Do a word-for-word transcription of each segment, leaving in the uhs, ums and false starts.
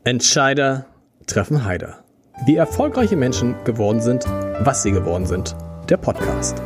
Entscheider treffen Heider. Wie erfolgreiche Menschen geworden sind, was sie geworden sind. Der Podcast.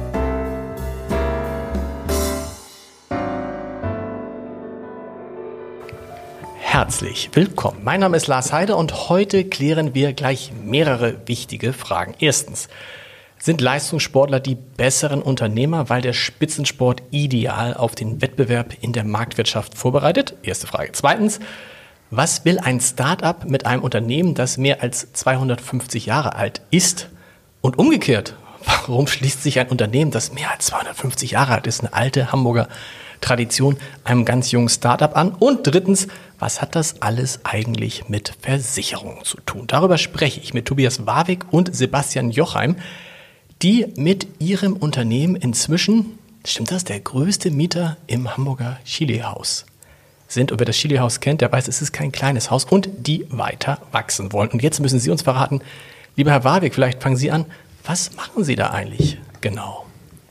Herzlich willkommen. Mein Name ist Lars Heider und heute klären wir gleich mehrere wichtige Fragen. Erstens, sind Leistungssportler die besseren Unternehmer, weil der Spitzensport ideal auf den Wettbewerb in der Marktwirtschaft vorbereitet? Erste Frage. Zweitens, was will ein Start-up mit einem Unternehmen, das mehr als zweihundertfünfzig Jahre alt ist? Und umgekehrt, warum schließt sich ein Unternehmen, das mehr als zweihundertfünfzig Jahre alt ist, eine alte Hamburger Tradition, einem ganz jungen Start-up an? Und drittens, was hat das alles eigentlich mit Versicherungen zu tun? Darüber spreche ich mit Tobias Warwick und Sebastian Jochheim, die mit ihrem Unternehmen inzwischen, stimmt das, der größte Mieter im Hamburger Chili-Haus sind. Und wer das Chili-Haus kennt, der weiß, es ist kein kleines Haus und die weiter wachsen wollen. Und jetzt müssen Sie uns verraten, lieber Herr Warwick, vielleicht fangen Sie an, was machen Sie da eigentlich genau?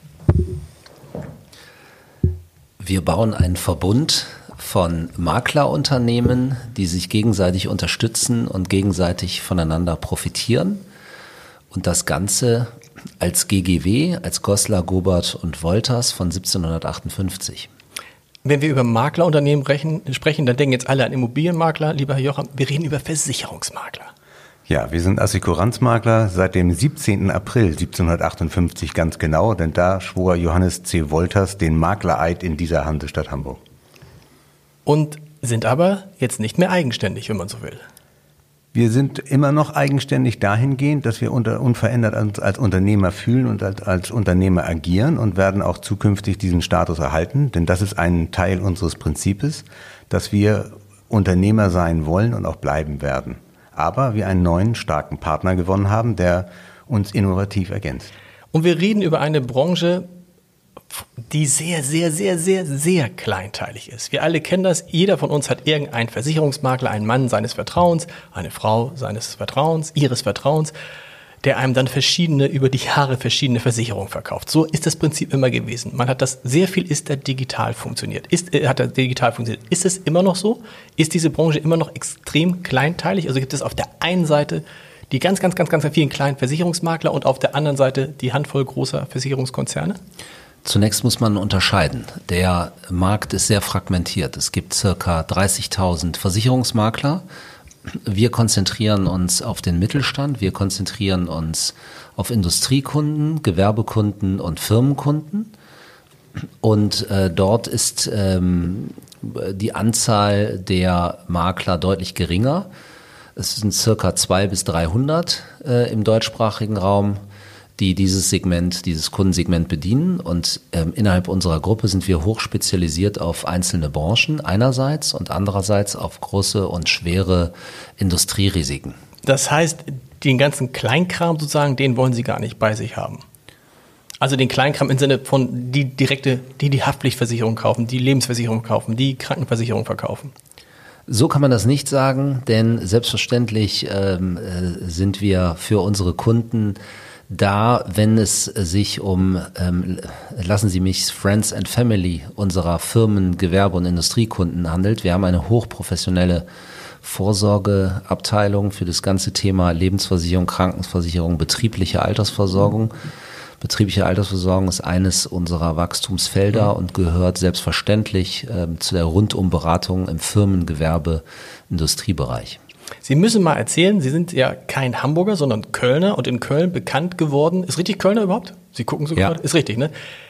Wir bauen einen Verbund von Maklerunternehmen, die sich gegenseitig unterstützen und gegenseitig voneinander profitieren. Und das Ganze als G G W, als Goslar, Gobert und Wolters von siebzehnhundertachtundfünfzig. Wenn wir über Maklerunternehmen brechen, sprechen, dann denken jetzt alle an Immobilienmakler. Lieber Herr Jochheim, wir reden über Versicherungsmakler. Ja, wir sind Assekuranzmakler seit dem siebzehnten April siebzehnhundertachtundfünfzig ganz genau, denn da schwor Johannes C. Wolters den Maklereid in dieser Hansestadt Hamburg. Und sind aber jetzt nicht mehr eigenständig, wenn man so will. Wir sind immer noch eigenständig dahingehend, dass wir unter, unverändert als, als Unternehmer fühlen und als, als Unternehmer agieren und werden auch zukünftig diesen Status erhalten. Denn das ist ein Teil unseres Prinzips, dass wir Unternehmer sein wollen und auch bleiben werden. Aber wir einen neuen, starken Partner gewonnen haben, der uns innovativ ergänzt. Und wir reden über eine Branche, die sehr, sehr, sehr, sehr, sehr kleinteilig ist. Wir alle kennen das. Jeder von uns hat irgendeinen Versicherungsmakler, einen Mann seines Vertrauens, eine Frau seines Vertrauens, ihres Vertrauens, der einem dann verschiedene, über die Jahre verschiedene Versicherungen verkauft. So ist das Prinzip immer gewesen. Man hat das, sehr viel ist da digital funktioniert. Ist, äh, hat da digital funktioniert. Ist es immer noch so? Ist diese Branche immer noch extrem kleinteilig? Also gibt es auf der einen Seite die ganz, ganz, ganz, ganz vielen kleinen Versicherungsmakler und auf der anderen Seite die Handvoll großer Versicherungskonzerne? Zunächst muss man unterscheiden. Der Markt ist sehr fragmentiert. Es gibt circa dreißigtausend Versicherungsmakler. Wir konzentrieren uns auf den Mittelstand. Wir konzentrieren uns auf Industriekunden, Gewerbekunden und Firmenkunden. Und äh, dort ist ähm, die Anzahl der Makler deutlich geringer. Es sind circa zweihundert bis dreihundert äh, im deutschsprachigen Raum, die dieses Segment, dieses Kundensegment bedienen. Und ähm, innerhalb unserer Gruppe sind wir hochspezialisiert auf einzelne Branchen einerseits und andererseits auf große und schwere Industrierisiken. Das heißt, den ganzen Kleinkram sozusagen, den wollen Sie gar nicht bei sich haben? Also den Kleinkram im Sinne von die direkte, die die Haftpflichtversicherung kaufen, die Lebensversicherung kaufen, die Krankenversicherung verkaufen? So kann man das nicht sagen, denn selbstverständlich ähm, äh, sind wir für unsere Kunden da, wenn es sich um, ähm, lassen Sie mich, Friends and Family unserer Firmen, Gewerbe- und Industriekunden handelt. Wir haben eine hochprofessionelle Vorsorgeabteilung für das ganze Thema Lebensversicherung, Krankenversicherung, betriebliche Altersversorgung. Betriebliche Altersversorgung ist eines unserer Wachstumsfelder und gehört selbstverständlich ähm, zu der Rundumberatung im Firmen-, Gewerbe-, Industriebereich. Sie müssen mal erzählen, Sie sind ja kein Hamburger, sondern Kölner und in Köln bekannt geworden. Ist richtig Kölner überhaupt? Sie gucken so ja. gerade? Ist richtig, ne?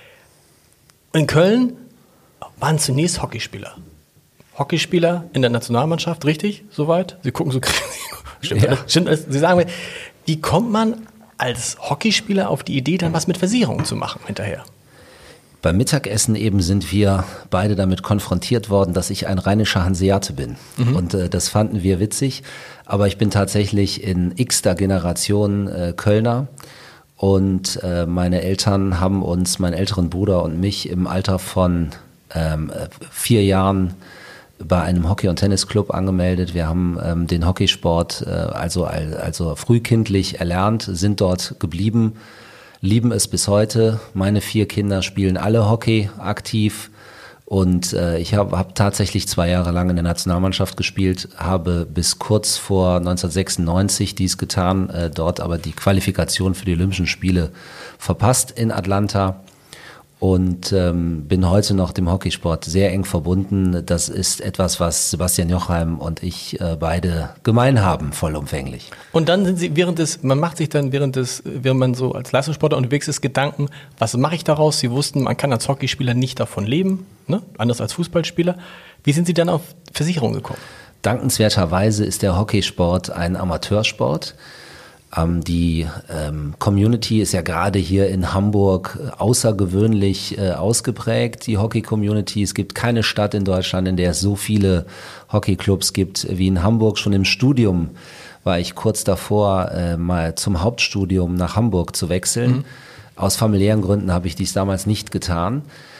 In Köln waren zunächst Hockeyspieler. Hockeyspieler in der Nationalmannschaft, richtig? Soweit? Sie gucken so stimmt, ja. stimmt, Sie sagen mir, wie kommt man als Hockeyspieler auf die Idee, dann was mit Versicherungen zu machen hinterher? Beim Mittagessen eben sind wir beide damit konfrontiert worden, dass ich ein rheinischer Hanseate bin. Mhm. Und äh, das fanden wir witzig. Aber ich bin tatsächlich in x-ter Generation äh, Kölner. Und äh, meine Eltern haben uns, meinen älteren Bruder und mich, im Alter von ähm, vier Jahren bei einem Hockey- und Tennisclub angemeldet. Wir haben ähm, den Hockeysport äh, also, also frühkindlich erlernt, sind dort geblieben, lieben es bis heute. Meine vier Kinder spielen alle Hockey aktiv Und äh, ich habe hab tatsächlich zwei Jahre lang in der Nationalmannschaft gespielt, habe bis kurz vor neunzehnhundertsechsundneunzig dies getan, äh, dort aber die Qualifikation für die Olympischen Spiele verpasst in Atlanta. Und ähm, bin heute noch dem Hockeysport sehr eng verbunden. Das ist etwas, was Sebastian Jochheim und ich äh, beide gemein haben, vollumfänglich. Und dann sind Sie während des, man macht sich dann während des, während man so als Leistungssportler unterwegs ist, Gedanken, was mache ich daraus? Sie wussten, man kann als Hockeyspieler nicht davon leben, ne? Anders als Fußballspieler. Wie sind Sie dann auf Versicherung gekommen? Dankenswerterweise ist der Hockeysport ein Amateursport. Die ähm, Community ist ja gerade hier in Hamburg außergewöhnlich äh, ausgeprägt, die Hockey-Community. Es gibt keine Stadt in Deutschland, in der es so viele Hockeyclubs gibt wie in Hamburg. Schon im Studium war ich kurz davor, äh, mal zum Hauptstudium nach Hamburg zu wechseln. Mhm. Aus familiären Gründen habe ich dies damals nicht getan.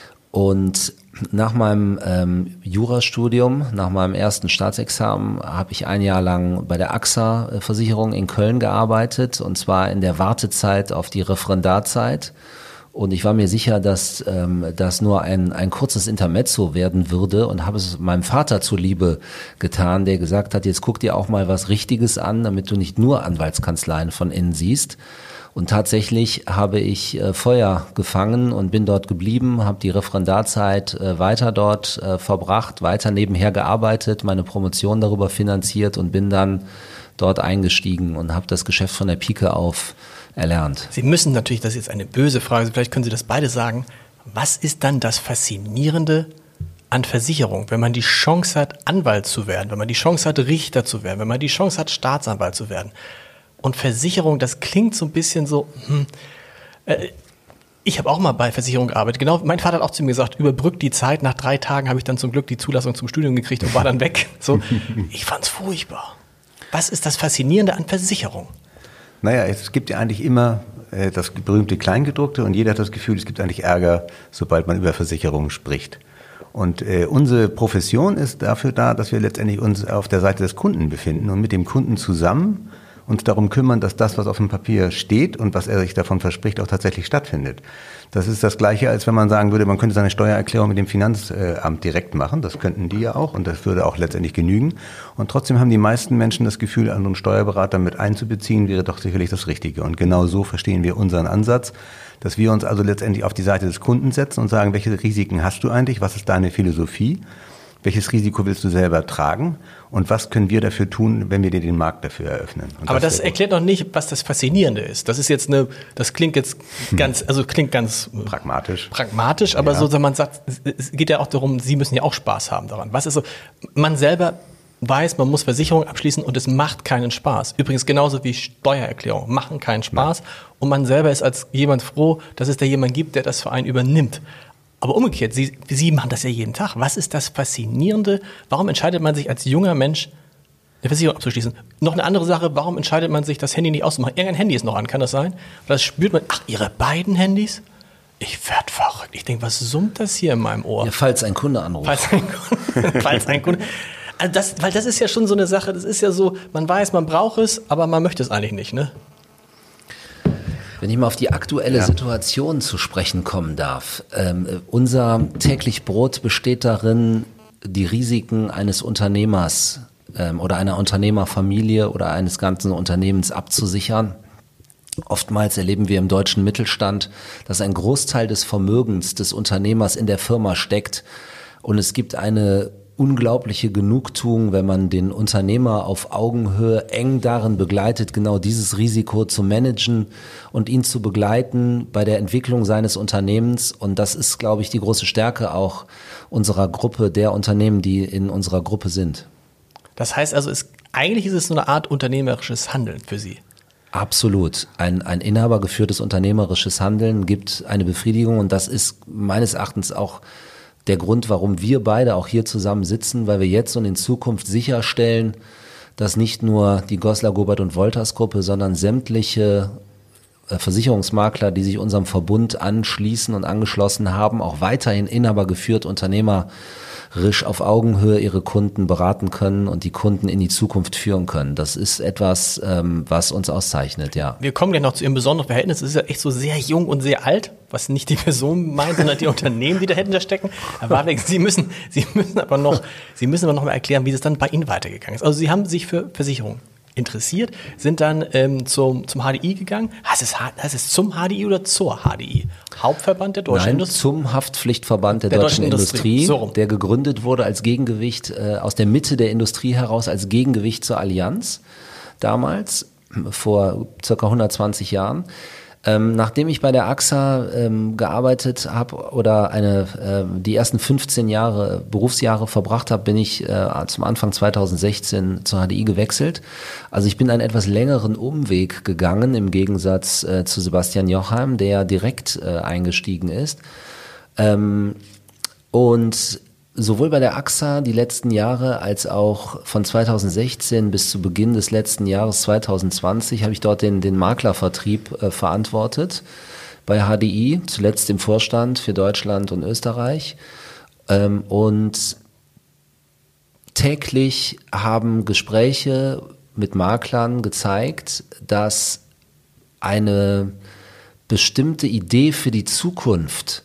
Und nach meinem ähm, Jurastudium, nach meinem ersten Staatsexamen, habe ich ein Jahr lang bei der A X A-Versicherung in Köln gearbeitet, und zwar in der Wartezeit auf die Referendarzeit. Und ich war mir sicher, dass ähm, das nur ein, ein kurzes Intermezzo werden würde, und habe es meinem Vater zuliebe getan, der gesagt hat, jetzt guck dir auch mal was Richtiges an, damit du nicht nur Anwaltskanzleien von innen siehst. Und tatsächlich habe ich äh, Feuer gefangen und bin dort geblieben, habe die Referendarzeit äh, weiter dort äh, verbracht, weiter nebenher gearbeitet, meine Promotion darüber finanziert und bin dann dort eingestiegen und habe das Geschäft von der Pike auf erlernt. Sie müssen natürlich, das ist jetzt eine böse Frage, vielleicht können Sie das beide sagen, was ist dann das Faszinierende an Versicherung, wenn man die Chance hat, Anwalt zu werden, wenn man die Chance hat, Richter zu werden, wenn man die Chance hat, Staatsanwalt zu werden? Und Versicherung, das klingt so ein bisschen so, hm, äh, ich habe auch mal bei Versicherung gearbeitet. Genau, mein Vater hat auch zu mir gesagt, überbrückt die Zeit. Nach drei Tagen habe ich dann zum Glück die Zulassung zum Studium gekriegt und war dann weg. So, ich fand's furchtbar. Was ist das Faszinierende an Versicherung? Naja, es gibt ja eigentlich immer äh, das berühmte Kleingedruckte, und jeder hat das Gefühl, es gibt eigentlich Ärger, sobald man über Versicherungen spricht. Und äh, unsere Profession ist dafür da, dass wir letztendlich uns auf der Seite des Kunden befinden und mit dem Kunden zusammen uns darum kümmern, dass das, was auf dem Papier steht und was er sich davon verspricht, auch tatsächlich stattfindet. Das ist das Gleiche, als wenn man sagen würde, man könnte seine Steuererklärung mit dem Finanzamt direkt machen. Das könnten die ja auch, und das würde auch letztendlich genügen. Und trotzdem haben die meisten Menschen das Gefühl, einen Steuerberater mit einzubeziehen, wäre doch sicherlich das Richtige. Und genau so verstehen wir unseren Ansatz, dass wir uns also letztendlich auf die Seite des Kunden setzen und sagen, welche Risiken hast du eigentlich, was ist deine Philosophie? Welches Risiko willst du selber tragen, und was können wir dafür tun, wenn wir dir den Markt dafür eröffnen? Und Aber das, das erklärt noch nicht, was das Faszinierende ist. Das ist jetzt eine, das klingt jetzt ganz, also klingt ganz pragmatisch. Pragmatisch, aber ja. So, man sagt, es geht ja auch darum, Sie müssen ja auch Spaß haben daran. Was ist so? Man selber weiß, man muss Versicherungen abschließen und es macht keinen Spaß. Übrigens genauso wie Steuererklärung machen keinen Spaß, ja. Und man selber ist als jemand froh, dass es da jemand gibt, der das für einen übernimmt. Aber umgekehrt, Sie, Sie machen das ja jeden Tag. Was ist das Faszinierende? Warum entscheidet man sich als junger Mensch, eine Versicherung abzuschließen? Noch eine andere Sache, warum entscheidet man sich, das Handy nicht auszumachen? Irgendein Handy ist noch an, kann das sein? Das spürt man, ach, Ihre beiden Handys? Ich werd verrückt. Ich denke, was summt das hier in meinem Ohr? Ja, falls ein Kunde anruft. Falls ein Kunde. falls ein Kunde. Also das, weil das ist ja schon so eine Sache, das ist ja so, man weiß, man braucht es, aber man möchte es eigentlich nicht, ne? Wenn ich mal auf die aktuelle ja. Situation zu sprechen kommen darf. Ähm, unser täglich Brot besteht darin, die Risiken eines Unternehmers ähm, oder einer Unternehmerfamilie oder eines ganzen Unternehmens abzusichern. Oftmals erleben wir im deutschen Mittelstand, dass ein Großteil des Vermögens des Unternehmers in der Firma steckt, und es gibt eine unglaubliche Genugtuung, wenn man den Unternehmer auf Augenhöhe eng darin begleitet, genau dieses Risiko zu managen und ihn zu begleiten bei der Entwicklung seines Unternehmens. Und das ist, glaube ich, die große Stärke auch unserer Gruppe, der Unternehmen, die in unserer Gruppe sind. Das heißt also, es, eigentlich ist es so eine Art unternehmerisches Handeln für Sie. Absolut. Ein, ein inhabergeführtes unternehmerisches Handeln gibt eine Befriedigung, und das ist meines Erachtens auch der Grund, warum wir beide auch hier zusammen sitzen, weil wir jetzt und in Zukunft sicherstellen, dass nicht nur die Goslar, Gobert und Wolters Gruppe, sondern sämtliche Versicherungsmakler, die sich unserem Verbund anschließen und angeschlossen haben, auch weiterhin inhabergeführt, unternehmerisch auf Augenhöhe ihre Kunden beraten können und die Kunden in die Zukunft führen können. Das ist etwas, ähm, was uns auszeichnet, ja. Wir kommen gleich noch zu Ihrem besonderen Verhältnis. Es ist ja echt so sehr jung und sehr alt, was nicht die Person meint, sondern die Unternehmen, die dahinter stecken. Herr Warwick, Sie müssen, Sie müssen aber noch, Sie müssen aber noch mal erklären, wie es dann bei Ihnen weitergegangen ist. Also Sie haben sich für Versicherungen interessiert, sind dann ähm, zum, zum H D I gegangen. Heißt es, heißt es zum H D I oder zur H D I? Hauptverband der deutschen Nein, Industrie? zum Haftpflichtverband der, der deutschen, deutschen Industrie, Industrie so rum. Der gegründet wurde als Gegengewicht äh, aus der Mitte der Industrie heraus, als Gegengewicht zur Allianz damals, vor circa hundertzwanzig Jahren. Ähm, nachdem ich bei der A X A ähm, gearbeitet habe oder eine äh, die ersten fünfzehn Jahre Berufsjahre verbracht habe, bin ich äh, zum Anfang zweitausendsechzehn zur H D I gewechselt. Also ich bin einen etwas längeren Umweg gegangen im Gegensatz äh, zu Sebastian Jochheim, der direkt äh, eingestiegen ist. Ähm, und sowohl bei der A X A die letzten Jahre als auch von zweitausendsechzehn bis zu Beginn des letzten Jahres zweitausendzwanzig habe ich dort den, den Maklervertrieb äh, verantwortet bei H D I, zuletzt im Vorstand für Deutschland und Österreich. Ähm, und täglich haben Gespräche mit Maklern gezeigt, dass eine bestimmte Idee für die Zukunft,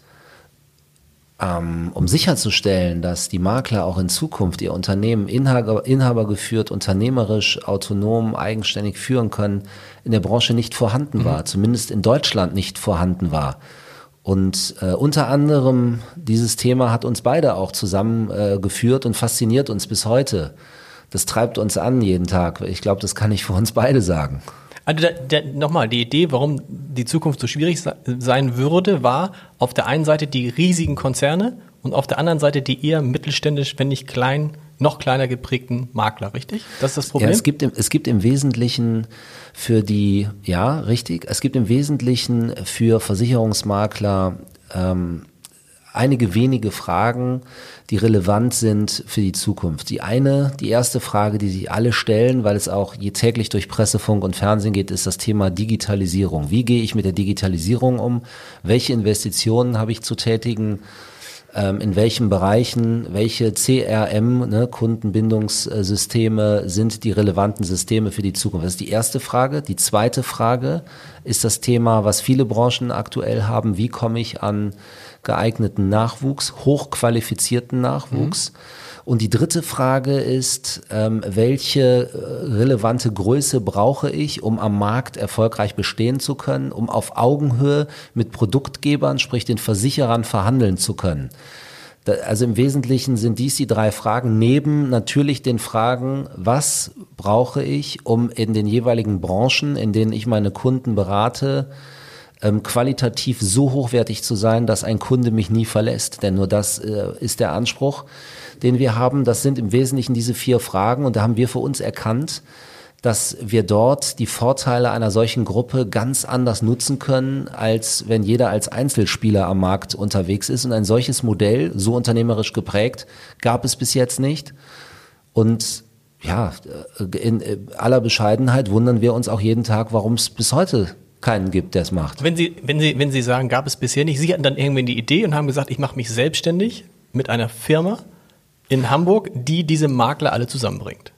um sicherzustellen, dass die Makler auch in Zukunft ihr Unternehmen Inhaber, inhabergeführt, unternehmerisch, autonom, eigenständig führen können, in der Branche nicht vorhanden war, mhm. zumindest in Deutschland nicht vorhanden war. Und äh, unter anderem dieses Thema hat uns beide auch zusammengeführt äh, und fasziniert uns bis heute. Das treibt uns an jeden Tag. Ich glaube, das kann ich für uns beide sagen. Also nochmal, die Idee, warum die Zukunft so schwierig sein würde, war auf der einen Seite die riesigen Konzerne und auf der anderen Seite die eher mittelständisch, wenn nicht klein, noch kleiner geprägten Makler, richtig? Das ist das Problem? Ja, es gibt im, es gibt im Wesentlichen für die, ja, richtig, es gibt im Wesentlichen für Versicherungsmakler ähm, einige wenige Fragen, die relevant sind für die Zukunft. Die eine, die erste Frage, die sich alle stellen, weil es auch je täglich durch Presse, Funk und Fernsehen geht, ist das Thema Digitalisierung. Wie gehe ich mit der Digitalisierung um? Welche Investitionen habe ich zu tätigen? Ähm, in welchen Bereichen, welche C R M, ne, Kundenbindungssysteme sind die relevanten Systeme für die Zukunft? Das ist die erste Frage. Die zweite Frage ist das Thema, was viele Branchen aktuell haben. Wie komme ich an geeigneten Nachwuchs, hochqualifizierten Nachwuchs? Mhm. Und die dritte Frage ist, ähm, welche relevante Größe brauche ich, um am Markt erfolgreich bestehen zu können, um auf Augenhöhe mit Produktgebern, sprich den Versicherern, verhandeln zu können? Da, also im Wesentlichen sind dies die drei Fragen, neben natürlich den Fragen, was brauche ich, um in den jeweiligen Branchen, in denen ich meine Kunden berate, Ähm, qualitativ so hochwertig zu sein, dass ein Kunde mich nie verlässt. Denn nur das äh, ist der Anspruch, den wir haben. Das sind im Wesentlichen diese vier Fragen. Und da haben wir für uns erkannt, dass wir dort die Vorteile einer solchen Gruppe ganz anders nutzen können, als wenn jeder als Einzelspieler am Markt unterwegs ist. Und ein solches Modell, so unternehmerisch geprägt, gab es bis jetzt nicht. Und ja, in aller Bescheidenheit wundern wir uns auch jeden Tag, warum es bis heute keinen gibt, der es macht. Wenn Sie, wenn Sie, wenn Sie sagen, gab es bisher nicht, Sie hatten dann irgendwann die Idee und haben gesagt, ich mache mich selbstständig mit einer Firma in Hamburg, die diese Makler alle zusammenbringt.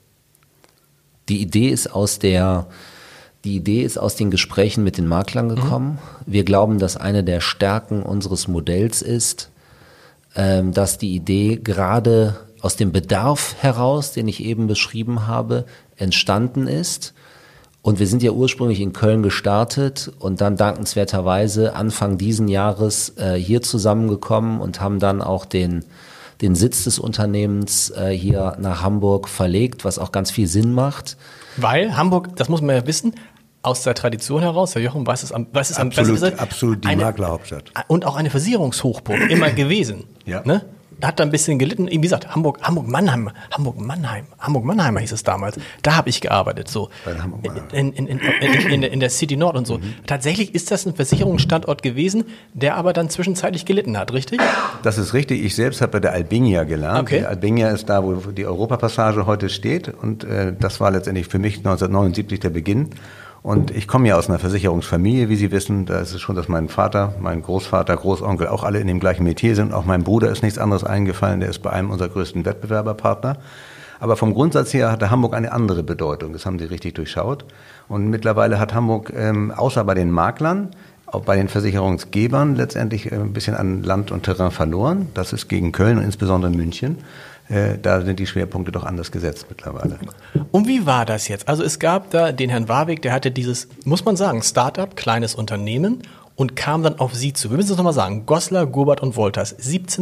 Die Idee ist aus der, die Idee ist aus den Gesprächen mit den Maklern gekommen. Mhm. Wir glauben, dass eine der Stärken unseres Modells ist, ähm, dass die Idee gerade aus dem Bedarf heraus, den ich eben beschrieben habe, entstanden ist. Und wir sind ja ursprünglich in Köln gestartet und dann dankenswerterweise Anfang diesen Jahres äh, hier zusammengekommen und haben dann auch den, den Sitz des Unternehmens äh, hier nach Hamburg verlegt, was auch ganz viel Sinn macht. Weil Hamburg, das muss man ja wissen, aus der Tradition heraus, Herr Jochen weiß es am, weiß es am absolut, besten, absolut die eine, Maklerhauptstadt. Und auch eine Versicherungshochburg immer gewesen. Ja. Ne? Hat da ein bisschen gelitten. Wie gesagt, Hamburg, Hamburg-Mannheim, Hamburg-Mannheim, Hamburg-Mannheimer hieß es damals. Da habe ich gearbeitet, so. In, in, in, in, in, in der City Nord und so. Mhm. Tatsächlich ist das ein Versicherungsstandort gewesen, der aber dann zwischenzeitlich gelitten hat, richtig? Das ist richtig. Ich selbst habe bei der Albingia gelernt. Okay. Die Albingia ist da, wo die Europapassage heute steht. Und äh, das war letztendlich für mich neunzehnhundertneunundsiebzig der Beginn. Und ich komme ja aus einer Versicherungsfamilie, wie Sie wissen. Da ist es schon, dass mein Vater, mein Großvater, Großonkel auch alle in dem gleichen Metier sind. Auch mein Bruder ist nichts anderes eingefallen. Der ist bei einem unserer größten Wettbewerberpartner. Aber vom Grundsatz her hatte Hamburg eine andere Bedeutung. Das haben Sie richtig durchschaut. Und mittlerweile hat Hamburg, ähm, außer bei den Maklern, auch bei den Versicherungsgebern letztendlich äh, ein bisschen an Land und Terrain verloren. Das ist gegen Köln und insbesondere München. Äh, da sind die Schwerpunkte doch anders gesetzt mittlerweile. Und wie war das jetzt? Also es gab da den Herrn Warwick, der hatte dieses, muss man sagen, Start-up, kleines Unternehmen und kam dann auf Sie zu. Wir müssen es nochmal sagen, Goslar, Gurbert und Wolters,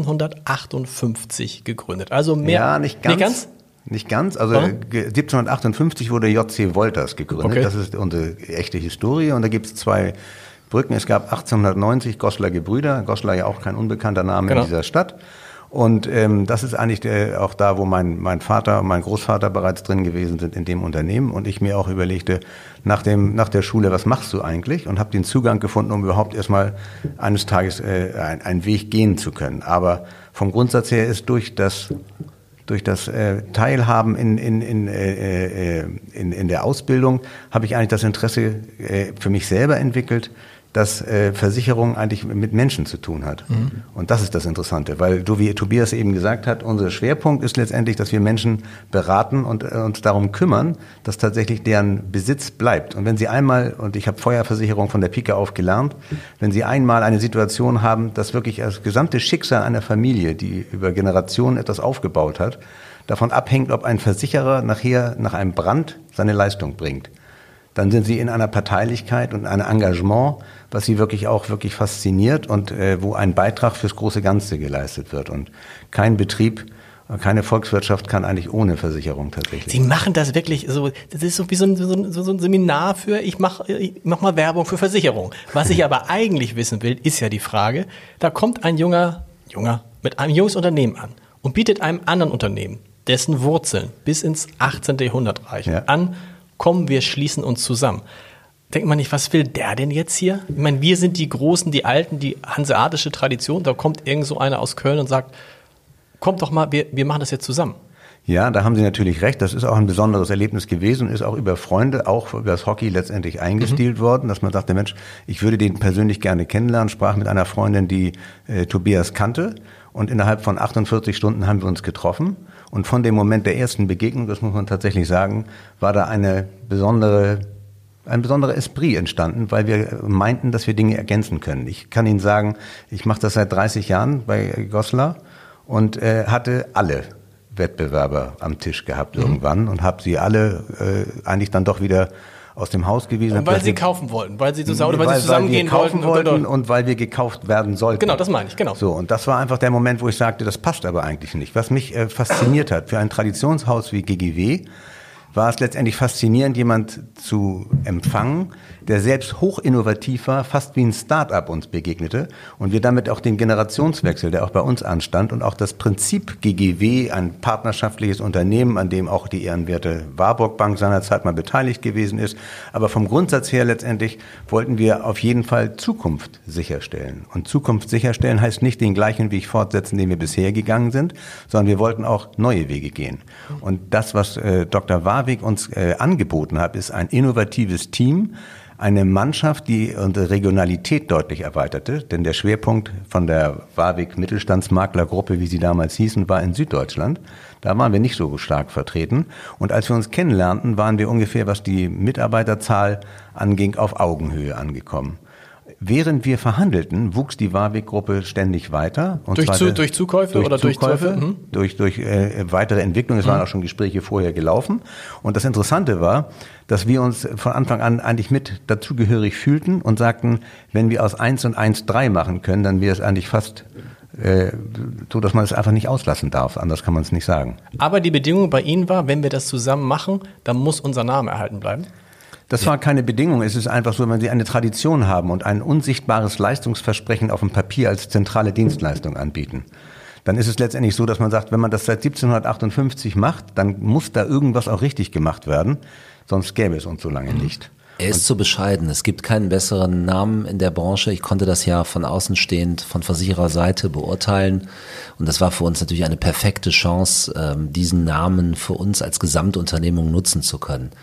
siebzehnhundertachtundfünfzig gegründet. Also mehr, ja, nicht ganz. Nicht ganz? Nicht ganz. Also oh. siebzehnhundertachtundfünfzig wurde J C Wolters gegründet. Okay. Das ist unsere echte Historie. Und da gibt es zwei Brücken. Es gab achtzehnhundertneunzig Goslar Gebrüder. Goslar ja auch kein unbekannter Name genau. in dieser Stadt. Und ähm, das ist eigentlich der, auch da, wo mein, mein Vater und mein Großvater bereits drin gewesen sind in dem Unternehmen. Und ich mir auch überlegte, nach, dem, nach der Schule, was machst du eigentlich? Und habe den Zugang gefunden, um überhaupt erstmal eines Tages äh, ein, einen Weg gehen zu können. Aber vom Grundsatz her ist durch das, durch das äh, Teilhaben in, in, in, äh, in, in der Ausbildung, habe ich eigentlich das Interesse äh, für mich selber entwickelt, dass äh, Versicherung eigentlich mit Menschen zu tun hat. Mhm. Und das ist das Interessante, weil, so wie Tobias eben gesagt hat, unser Schwerpunkt ist letztendlich, dass wir Menschen beraten und äh, uns darum kümmern, dass tatsächlich deren Besitz bleibt. Und wenn Sie einmal, und ich habe Feuerversicherung von der Pike auf gelernt, wenn Sie einmal eine Situation haben, dass wirklich das gesamte Schicksal einer Familie, die über Generationen etwas aufgebaut hat, davon abhängt, ob ein Versicherer nachher nach einem Brand seine Leistung bringt, dann sind Sie in einer Parteilichkeit und einem Engagement, was Sie wirklich auch wirklich fasziniert und äh, wo ein Beitrag fürs große Ganze geleistet wird. Und kein Betrieb, keine Volkswirtschaft kann eigentlich ohne Versicherung tatsächlich. Sie machen das wirklich so, das ist so wie so ein, so ein, so ein Seminar für, ich mache ich mach mal Werbung für Versicherung. Was ich aber eigentlich wissen will, ist ja die Frage, da kommt ein junger, junger, mit einem junges Unternehmen an und bietet einem anderen Unternehmen, dessen Wurzeln bis ins achtzehnten Jahrhundert reichen, ja. an, kommen, wir schließen uns zusammen. Denkt man nicht, was will der denn jetzt hier? Ich meine, wir sind die Großen, die Alten, die hanseatische Tradition. Da kommt irgend so einer aus Köln und sagt, kommt doch mal, wir, wir machen das jetzt zusammen. Ja, da haben Sie natürlich recht. Das ist auch ein besonderes Erlebnis gewesen und ist auch über Freunde, auch über das Hockey letztendlich eingestielt mhm. worden, dass man sagte, Mensch, ich würde den persönlich gerne kennenlernen, sprach mit einer Freundin, die äh, Tobias kannte. Und innerhalb von achtundvierzig Stunden haben wir uns getroffen. Und von dem Moment der ersten Begegnung, das muss man tatsächlich sagen, war da eine besondere, ein besonderer Esprit entstanden, weil wir meinten, dass wir Dinge ergänzen können. Ich kann Ihnen sagen, ich mache das seit dreißig Jahren bei Goslar und äh, hatte alle Wettbewerber am Tisch gehabt mhm. irgendwann und habe sie alle äh, eigentlich dann doch wieder aus dem Haus gewiesen. Und weil sie kaufen wollten, weil sie zusammen, oder weil, weil sie zusammengehen weil wir kaufen wollten. wollten und weil wir gekauft werden sollten. Genau, das meine ich, genau. So, und das war einfach der Moment, wo ich sagte, das passt aber eigentlich nicht. Was mich äh, fasziniert hat, für ein Traditionshaus wie G G W, war es letztendlich faszinierend, jemand zu empfangen, der selbst hochinnovativ war, fast wie ein Start-up uns begegnete und wir damit auch den Generationswechsel, der auch bei uns anstand und auch das Prinzip G G W, ein partnerschaftliches Unternehmen, an dem auch die ehrenwerte Warburg Bank seinerzeit mal beteiligt gewesen ist, aber vom Grundsatz her letztendlich wollten wir auf jeden Fall Zukunft sicherstellen. Und Zukunft sicherstellen heißt nicht den gleichen Weg fortsetzen, den wir bisher gegangen sind, sondern wir wollten auch neue Wege gehen. Und das, was äh, Doktor Warwick uns äh, angeboten hat, ist ein innovatives Team, eine Mannschaft, die unsere Regionalität deutlich erweiterte, denn der Schwerpunkt von der Warwick Mittelstandsmaklergruppe, wie sie damals hießen, war in Süddeutschland. Da waren wir nicht so stark vertreten. Und als wir uns kennenlernten, waren wir ungefähr, was die Mitarbeiterzahl anging, auf Augenhöhe angekommen. Während wir verhandelten, wuchs die Warwick-Gruppe ständig weiter. Und durch, zwar zu, durch Zukäufe durch oder Zukäufe, durch Zukäufe? Mhm. Durch, durch äh, weitere Entwicklung. Es mhm. waren auch schon Gespräche vorher gelaufen. Und das Interessante war, dass wir uns von Anfang an eigentlich mit dazugehörig fühlten und sagten, wenn wir aus eins und eins drei machen können, dann wäre es eigentlich fast äh, so, dass man es einfach nicht auslassen darf. Anders kann man es nicht sagen. Aber die Bedingung bei Ihnen war, wenn wir das zusammen machen, dann muss unser Name erhalten bleiben? Das war keine Bedingung. Es ist einfach so, wenn Sie eine Tradition haben und ein unsichtbares Leistungsversprechen auf dem Papier als zentrale Dienstleistung anbieten, dann ist es letztendlich so, dass man sagt, wenn man das seit siebzehnhundertachtundfünfzig macht, dann muss da irgendwas auch richtig gemacht werden, sonst gäbe es uns so lange nicht. Er ist zu bescheiden. Es gibt keinen besseren Namen in der Branche. Ich konnte das ja von außen stehend, von Versichererseite beurteilen. Und das war für uns natürlich eine perfekte Chance, diesen Namen für uns als Gesamtunternehmung nutzen zu können.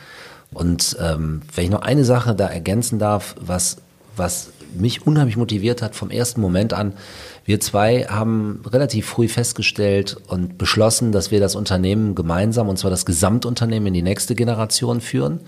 Und ähm, wenn ich noch eine Sache da ergänzen darf, was, was mich unheimlich motiviert hat vom ersten Moment an, wir zwei haben relativ früh festgestellt und beschlossen, dass wir das Unternehmen gemeinsam, und zwar das Gesamtunternehmen, in die nächste Generation führen.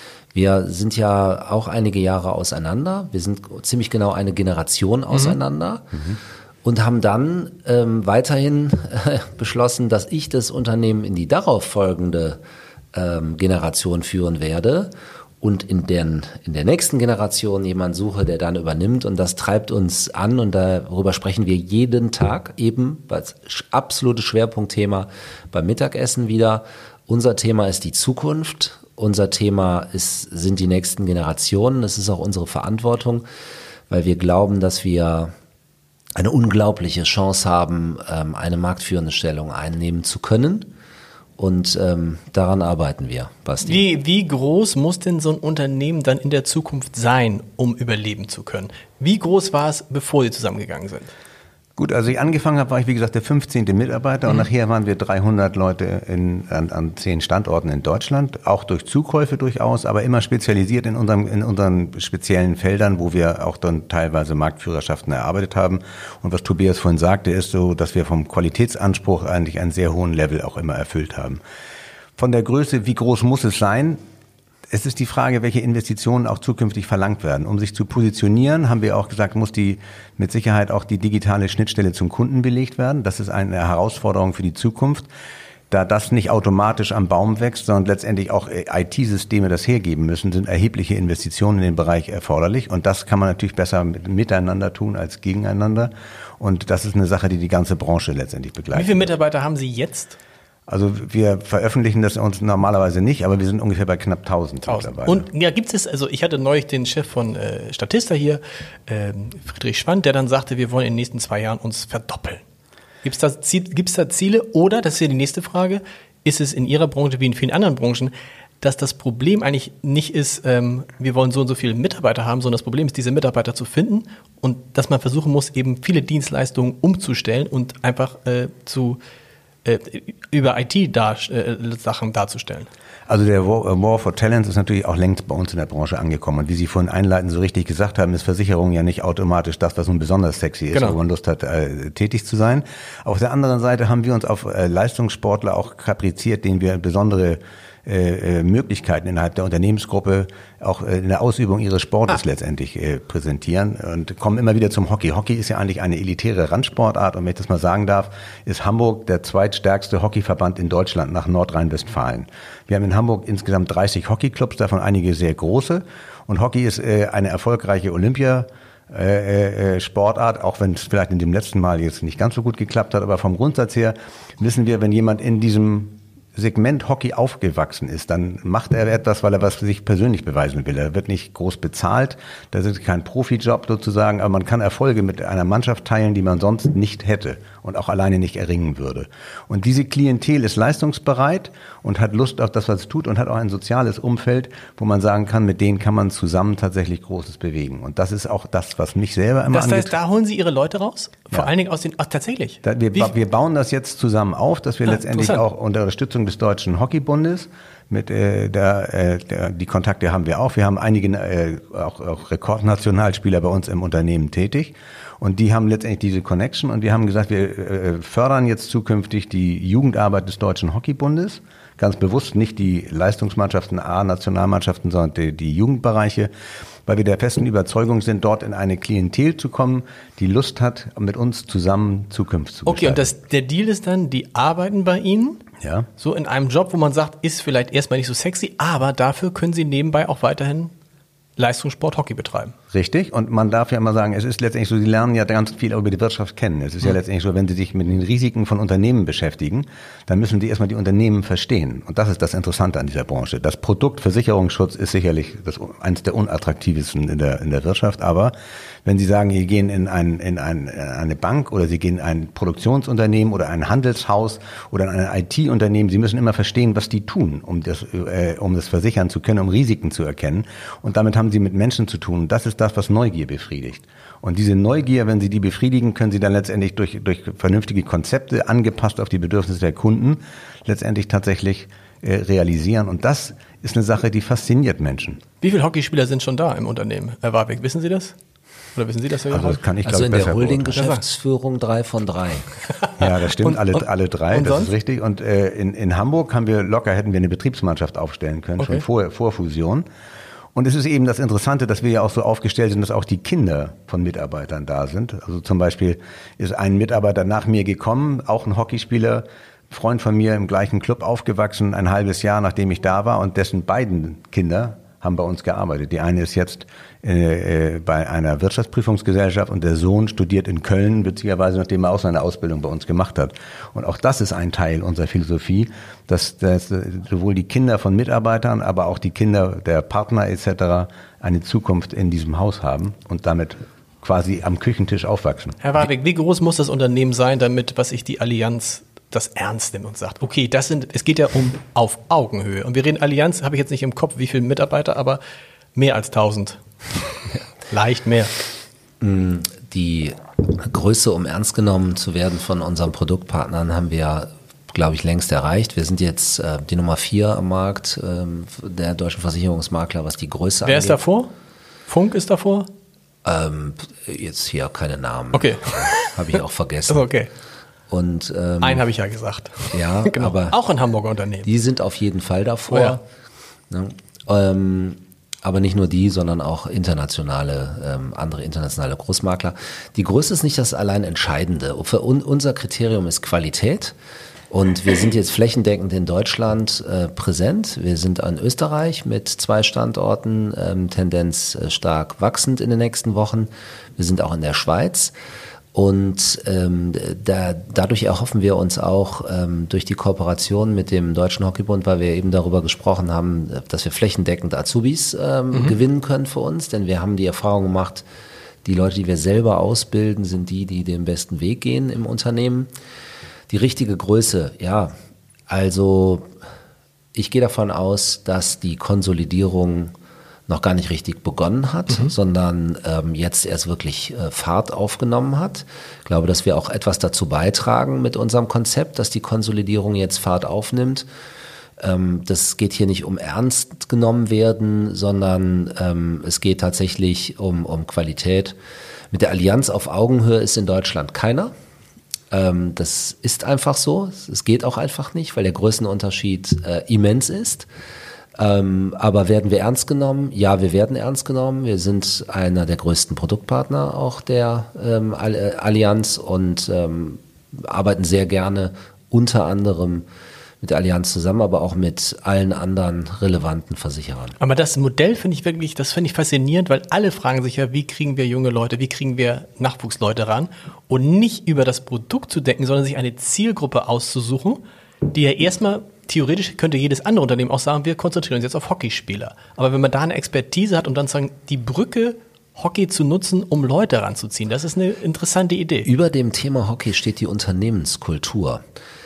Wir sind ja auch einige Jahre auseinander, wir sind ziemlich genau eine Generation auseinander mhm. und haben dann ähm, weiterhin äh, beschlossen, dass ich das Unternehmen in die darauf folgende ähm, Generation führen werde und in, den, in der nächsten Generation jemanden suche, der dann übernimmt, und das treibt uns an und darüber sprechen wir jeden Tag eben als absolutes Schwerpunktthema beim Mittagessen wieder. Unser Thema ist die Zukunft. Unser Thema ist, sind die nächsten Generationen. Das ist auch unsere Verantwortung, weil wir glauben, dass wir eine unglaubliche Chance haben, eine marktführende Stellung einnehmen zu können. Und ähm, daran arbeiten wir, Basti. Wie, wie groß muss denn so ein Unternehmen dann in der Zukunft sein, um überleben zu können? Wie groß war es, bevor Sie zusammengegangen sind? Gut, als ich angefangen habe, war ich wie gesagt der fünfzehnte Mitarbeiter mhm. und nachher waren wir dreihundert Leute in, an, an zehn Standorten in Deutschland, auch durch Zukäufe durchaus, aber immer spezialisiert in, unserem, in unseren speziellen Feldern, wo wir auch dann teilweise Marktführerschaften erarbeitet haben. Und was Tobias vorhin sagte, ist so, dass wir vom Qualitätsanspruch eigentlich einen sehr hohen Level auch immer erfüllt haben. Von der Größe, wie groß muss es sein? Es ist die Frage, welche Investitionen auch zukünftig verlangt werden. Um sich zu positionieren, haben wir auch gesagt, muss die mit Sicherheit auch die digitale Schnittstelle zum Kunden belegt werden. Das ist eine Herausforderung für die Zukunft. Da das nicht automatisch am Baum wächst, sondern letztendlich auch I T-Systeme das hergeben müssen, sind erhebliche Investitionen in den Bereich erforderlich. Und das kann man natürlich besser miteinander tun als gegeneinander. Und das ist eine Sache, die die ganze Branche letztendlich begleitet. Wie viele Mitarbeiter haben Sie jetzt? Also wir veröffentlichen das uns normalerweise nicht, aber wir sind ungefähr bei knapp tausend mittlerweile. Und ja, gibt es, also ich hatte neulich den Chef von äh, Statista hier, äh, Friedrich Schwand, der dann sagte, wir wollen in den nächsten zwei Jahren uns verdoppeln. Gibt es da, gibt's da Ziele? Oder, das ist ja die nächste Frage, ist es in Ihrer Branche wie in vielen anderen Branchen, dass das Problem eigentlich nicht ist, ähm, wir wollen so und so viele Mitarbeiter haben, sondern das Problem ist, diese Mitarbeiter zu finden und dass man versuchen muss, eben viele Dienstleistungen umzustellen und einfach äh, zu über I T-Sachen darzustellen. Also der War, War for Talents ist natürlich auch längst bei uns in der Branche angekommen. Und wie Sie vorhin einleitend so richtig gesagt haben, ist Versicherung ja nicht automatisch das, was nun besonders sexy ist, genau, wo man Lust hat, äh, tätig zu sein. Auf der anderen Seite haben wir uns auf äh, Leistungssportler auch kapriziert, denen wir besondere äh, Möglichkeiten innerhalb der Unternehmensgruppe auch äh, in der Ausübung ihres Sportes ah. letztendlich äh, präsentieren und kommen immer wieder zum Hockey. Hockey ist ja eigentlich eine elitäre Randsportart und wenn ich das mal sagen darf, ist Hamburg der zweitstärkste Hockeyverband in Deutschland nach Nordrhein-Westfalen. Wir haben in Hamburg insgesamt dreißig Hockeyclubs, davon einige sehr große und Hockey ist äh, eine erfolgreiche Olympia- Äh, äh, Sportart, auch wenn es vielleicht in dem letzten Mal jetzt nicht ganz so gut geklappt hat, aber vom Grundsatz her wissen wir, wenn jemand in diesem Segment Hockey aufgewachsen ist, dann macht er etwas, weil er was für sich persönlich beweisen will. Er wird nicht groß bezahlt, das ist kein Profijob sozusagen, aber man kann Erfolge mit einer Mannschaft teilen, die man sonst nicht hätte und auch alleine nicht erringen würde. Und diese Klientel ist leistungsbereit und hat Lust auf das, was es tut und hat auch ein soziales Umfeld, wo man sagen kann, mit denen kann man zusammen tatsächlich Großes bewegen. Und das ist auch das, was mich selber immer angeht. Das heißt, da holen Sie Ihre Leute raus? Vor ja. allen Dingen aus den, ach tatsächlich? Da, wir, wir bauen das jetzt zusammen auf, dass wir ah, letztendlich auch unter Unterstützung des Deutschen Hockeybundes mit äh, der, äh, der die Kontakte haben wir auch. Wir haben einige äh, auch, auch Rekordnationalspieler bei uns im Unternehmen tätig und die haben letztendlich diese Connection und wir haben gesagt, wir äh, fördern jetzt zukünftig die Jugendarbeit des Deutschen Hockeybundes. Ganz bewusst nicht die Leistungsmannschaften, A-Nationalmannschaften, sondern die, die Jugendbereiche, weil wir der festen Überzeugung sind, dort in eine Klientel zu kommen, die Lust hat, mit uns zusammen Zukunft zu gestalten. Okay, und das, der Deal ist dann, die arbeiten bei Ihnen, ja, so in einem Job, wo man sagt, ist vielleicht erstmal nicht so sexy, aber dafür können Sie nebenbei auch weiterhin Leistungssport, Hockey betreiben. Richtig. Und man darf ja immer sagen, es ist letztendlich so, Sie lernen ja ganz viel über die Wirtschaft kennen. Es ist ja, ja letztendlich so, wenn Sie sich mit den Risiken von Unternehmen beschäftigen, dann müssen Sie erstmal die Unternehmen verstehen. Und das ist das Interessante an dieser Branche. Das Produkt Versicherungsschutz ist sicherlich das, eines der unattraktivsten in der, in der Wirtschaft. Aber wenn Sie sagen, Sie gehen in, ein, in, ein, in eine Bank oder Sie gehen in ein Produktionsunternehmen oder ein Handelshaus oder in ein I T-Unternehmen, Sie müssen immer verstehen, was die tun, um das, äh, um das versichern zu können, um Risiken zu erkennen. Und damit haben Sie mit Menschen zu tun. Das ist das, was Neugier befriedigt. Und diese Neugier, wenn Sie die befriedigen, können Sie dann letztendlich durch, durch vernünftige Konzepte, angepasst auf die Bedürfnisse der Kunden, letztendlich tatsächlich äh, realisieren. Und das ist eine Sache, die fasziniert Menschen. Wie viele Hockeyspieler sind schon da im Unternehmen? Herr Warwick, wissen Sie das? Oder wissen Sie das? Also das kann ich, also glaube in ich, der besser Holding-Geschäftsführung drei von drei. Ja, das stimmt, Und- alle, und- alle drei, und das sonst? ist richtig. Und äh, in, in Hamburg haben wir locker, hätten wir eine Betriebsmannschaft aufstellen können, Okay. schon vor, vor Fusion. Und es ist eben das Interessante, dass wir ja auch so aufgestellt sind, dass auch die Kinder von Mitarbeitern da sind. Also zum Beispiel ist ein Mitarbeiter nach mir gekommen, auch ein Hockeyspieler, Freund von mir im gleichen Club aufgewachsen, ein halbes Jahr nachdem ich da war, und dessen beiden Kinder haben bei uns gearbeitet. Die eine ist jetzt äh, bei einer Wirtschaftsprüfungsgesellschaft und der Sohn studiert in Köln, witzigerweise, nachdem er auch seine Ausbildung bei uns gemacht hat. Und auch das ist ein Teil unserer Philosophie, dass, dass sowohl die Kinder von Mitarbeitern, aber auch die Kinder der Partner et cetera eine Zukunft in diesem Haus haben und damit quasi am Küchentisch aufwachsen. Herr Warwick, wie groß muss das Unternehmen sein, damit, was ich die Allianz das ernst nimmt und sagt, okay, das sind, es geht ja um auf Augenhöhe. Und wir reden Allianz, habe ich jetzt nicht im Kopf, wie viele Mitarbeiter, aber mehr als tausend. Leicht mehr. Die Größe, um ernst genommen zu werden von unseren Produktpartnern, haben wir, glaube ich, längst erreicht. Wir sind jetzt äh, die Nummer vier am Markt ähm, der deutschen Versicherungsmakler, was die Größe Wer angeht. ist davor? Funk ist davor? Ähm, jetzt hier keine Namen. Okay. Habe ich auch vergessen. Also okay. Und, ähm, Einen habe ich ja gesagt. Ja, Genau. aber Auch ein Hamburger Unternehmen. die sind auf jeden Fall davor. Oh ja. Ne? Ähm, aber nicht nur die, sondern auch internationale, ähm, andere internationale Großmakler. Die Größe ist nicht das allein Entscheidende. Für un- unser Kriterium ist Qualität. Und wir sind jetzt flächendeckend in Deutschland äh, präsent. Wir sind in Österreich mit zwei Standorten, ähm, Tendenz äh, stark wachsend in den nächsten Wochen. Wir sind auch in der Schweiz. Und ähm, da, dadurch erhoffen wir uns auch ähm, durch die Kooperation mit dem Deutschen Hockeybund, weil wir eben darüber gesprochen haben, dass wir flächendeckend Azubis ähm, mhm. gewinnen können für uns. Denn wir haben die Erfahrung gemacht, die Leute, die wir selber ausbilden, sind die, die den besten Weg gehen im Unternehmen. Die richtige Größe, ja, also ich gehe davon aus, dass die Konsolidierung noch gar nicht richtig begonnen hat, mhm. sondern ähm, jetzt erst wirklich äh, Fahrt aufgenommen hat. Ich glaube, dass wir auch etwas dazu beitragen mit unserem Konzept, dass die Konsolidierung jetzt Fahrt aufnimmt. Ähm, das geht hier nicht um ernst genommen werden, sondern ähm, es geht tatsächlich um, um Qualität. Mit der Allianz auf Augenhöhe ist in Deutschland keiner. Ähm, das ist einfach so. Es geht auch einfach nicht, weil der Größenunterschied äh, immens ist. Ähm, aber werden wir ernst genommen? Ja, wir werden ernst genommen. Wir sind einer der größten Produktpartner auch der ähm, Allianz und ähm, arbeiten sehr gerne unter anderem mit der Allianz zusammen, aber auch mit allen anderen relevanten Versicherern. Aber das Modell finde ich wirklich, das finde ich faszinierend, weil alle fragen sich ja, wie kriegen wir junge Leute, wie kriegen wir Nachwuchsleute ran und nicht über das Produkt zu denken, sondern sich eine Zielgruppe auszusuchen, die ja erstmal theoretisch könnte jedes andere Unternehmen auch sagen, wir konzentrieren uns jetzt auf Hockeyspieler. Aber wenn man da eine Expertise hat, um dann zu sagen, die Brücke Hockey zu nutzen, um Leute ranzuziehen, das ist eine interessante Idee. Über dem Thema Hockey steht die Unternehmenskultur.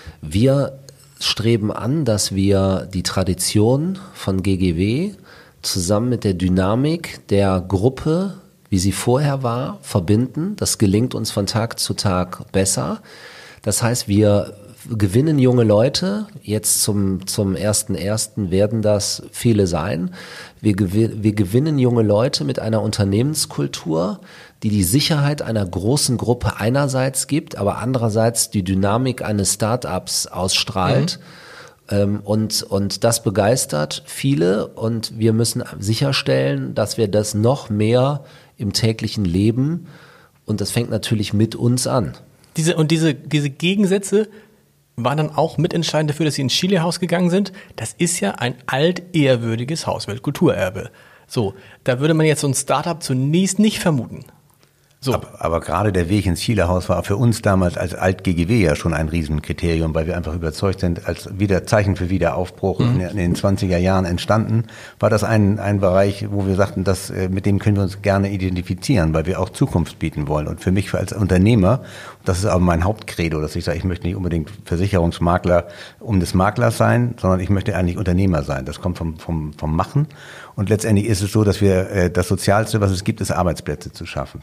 Wir streben an, dass wir die Tradition von G G W zusammen mit der Dynamik der Gruppe, wie sie vorher war, verbinden. Das gelingt uns von Tag zu Tag besser. Das heißt, wir gewinnen junge Leute, jetzt zum, zum ersten ersten werden das viele sein. Wir, gew- wir gewinnen junge Leute mit einer Unternehmenskultur, die die Sicherheit einer großen Gruppe einerseits gibt, aber andererseits die Dynamik eines Start-ups ausstrahlt. Mhm. Ähm, und, und das begeistert viele und wir müssen sicherstellen, dass wir das noch mehr im täglichen Leben, und das fängt natürlich mit uns an. Diese, und diese, diese Gegensätze waren dann auch mitentscheidend dafür, dass sie ins Chile-Haus gegangen sind. Das ist ja ein altehrwürdiges Haus, Weltkulturerbe. So, da würde man jetzt so ein Startup zunächst nicht vermuten. So. Aber, aber gerade der Weg ins Chile-Haus war für uns damals als Alt-G G W ja schon ein Riesenkriterium, weil wir einfach überzeugt sind, als wieder Zeichen für Wiederaufbruch mhm. in den zwanziger Jahren entstanden, war das ein, ein Bereich, wo wir sagten, dass, mit dem können wir uns gerne identifizieren, weil wir auch Zukunft bieten wollen. Und für mich als Unternehmer, das ist aber mein Hauptcredo, dass ich sage, ich möchte nicht unbedingt Versicherungsmakler um des Maklers sein, sondern ich möchte eigentlich Unternehmer sein. Das kommt vom, vom, vom Machen. Und letztendlich ist es so, dass wir das Sozialste, was es gibt, ist Arbeitsplätze zu schaffen, vom Grundsatz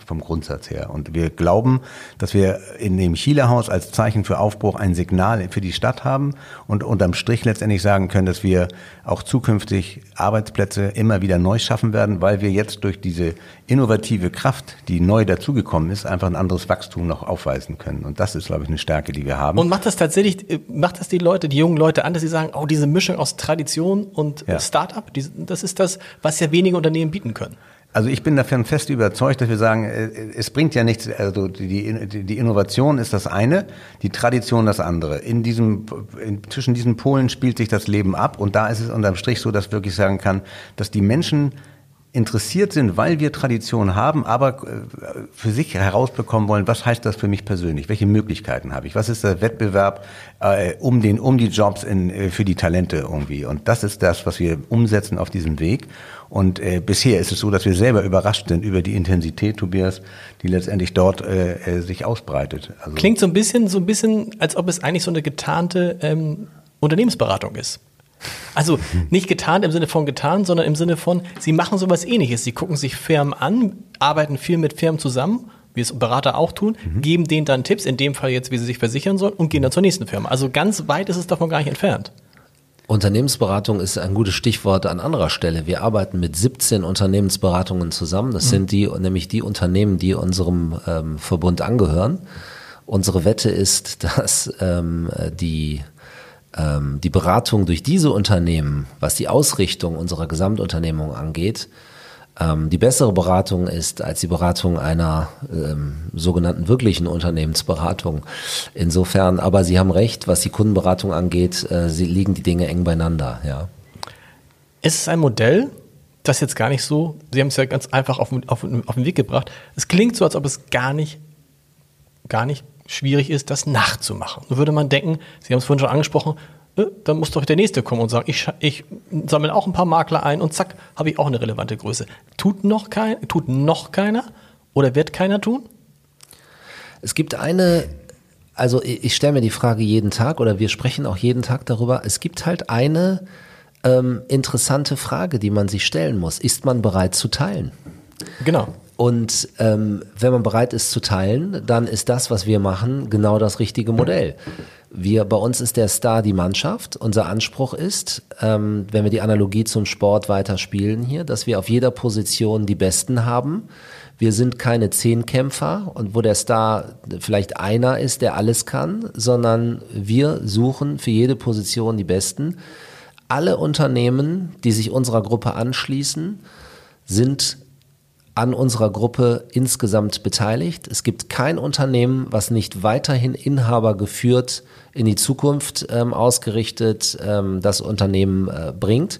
Grundsatz her. Und wir glauben, dass wir in dem Chile-Haus als Zeichen für Aufbruch ein Signal für die Stadt haben und unterm Strich letztendlich sagen können, dass wir auch zukünftig Arbeitsplätze immer wieder neu schaffen werden, weil wir jetzt durch diese innovative Kraft, die neu dazugekommen ist, einfach ein anderes Wachstum noch aufweisen können. Und das ist, glaube ich, eine Stärke, die wir haben. Und macht das tatsächlich, macht das die Leute, die jungen Leute an, dass sie sagen, oh, diese Mischung aus Tradition und Ja. Start-up, die, das ist das, was ja wenige Unternehmen bieten können. Also ich bin davon fest überzeugt, dass wir sagen, es bringt ja nichts, also die, die, die Innovation ist das eine, die Tradition das andere. In diesem, in, zwischen diesen Polen spielt sich das Leben ab und da ist es unterm Strich so, dass ich wirklich sagen kann, dass die Menschen interessiert sind, weil wir Tradition haben, aber für sich herausbekommen wollen, was heißt das für mich persönlich? Welche Möglichkeiten habe ich? Was ist der Wettbewerb äh, um den, um die Jobs in, äh, für die Talente irgendwie? Und das ist das, was wir umsetzen auf diesem Weg. Und äh, bisher ist es so, dass wir selber überrascht sind über die Intensität, Tobias, die letztendlich dort äh, sich ausbreitet. Also Klingt so ein bisschen, so ein bisschen, als ob es eigentlich so eine getarnte ähm, Unternehmensberatung ist. Also nicht getarnt im Sinne von getan, sondern im Sinne von, sie machen sowas Ähnliches. Sie gucken sich Firmen an, arbeiten viel mit Firmen zusammen, wie es Berater auch tun, mhm. geben denen dann Tipps, in dem Fall jetzt, wie sie sich versichern sollen und gehen dann zur nächsten Firma. Also ganz weit ist es davon gar nicht entfernt. Unternehmensberatung ist ein gutes Stichwort an anderer Stelle. Wir arbeiten mit siebzehn Unternehmensberatungen zusammen. Das mhm. sind die, nämlich die Unternehmen, die unserem ähm, Verbund angehören. Unsere Wette ist, dass ähm, die die Beratung durch diese Unternehmen, was die Ausrichtung unserer Gesamtunternehmung angeht, ähm, die bessere Beratung ist als die Beratung einer ähm, sogenannten wirklichen Unternehmensberatung. Insofern, aber Sie haben recht, was die Kundenberatung angeht, äh, sie liegen die Dinge eng beieinander. Ja. Es ist ein Modell, das jetzt gar nicht so, Sie haben es ja ganz einfach auf, auf, auf den Weg gebracht, es klingt so, als ob es gar nicht, gar nicht schwierig ist, das nachzumachen. So würde man denken, Sie haben es vorhin schon angesprochen, äh, dann muss doch der Nächste kommen und sagen, ich, ich sammle auch ein paar Makler ein und zack, habe ich auch eine relevante Größe. Tut noch kein, tut noch keiner oder wird keiner tun? Es gibt eine, also ich, ich stelle mir die Frage jeden Tag oder wir sprechen auch jeden Tag darüber, es gibt halt eine ähm, interessante Frage, die man sich stellen muss. Ist man bereit zu teilen? Genau. Und ähm, wenn man bereit ist zu teilen, dann ist das, was wir machen, genau das richtige Modell. Wir, bei uns ist der Star die Mannschaft. Unser Anspruch ist, ähm, wenn wir die Analogie zum Sport weiter spielen hier, dass wir auf jeder Position die Besten haben. Wir sind keine Zehnkämpfer und wo der Star vielleicht einer ist, der alles kann, sondern wir suchen für jede Position die Besten. Alle Unternehmen, die sich unserer Gruppe anschließen, sind an unserer Gruppe insgesamt beteiligt. Es gibt kein Unternehmen, was nicht weiterhin Inhaber geführt in die Zukunft ähm, ausgerichtet ähm, das Unternehmen äh, bringt.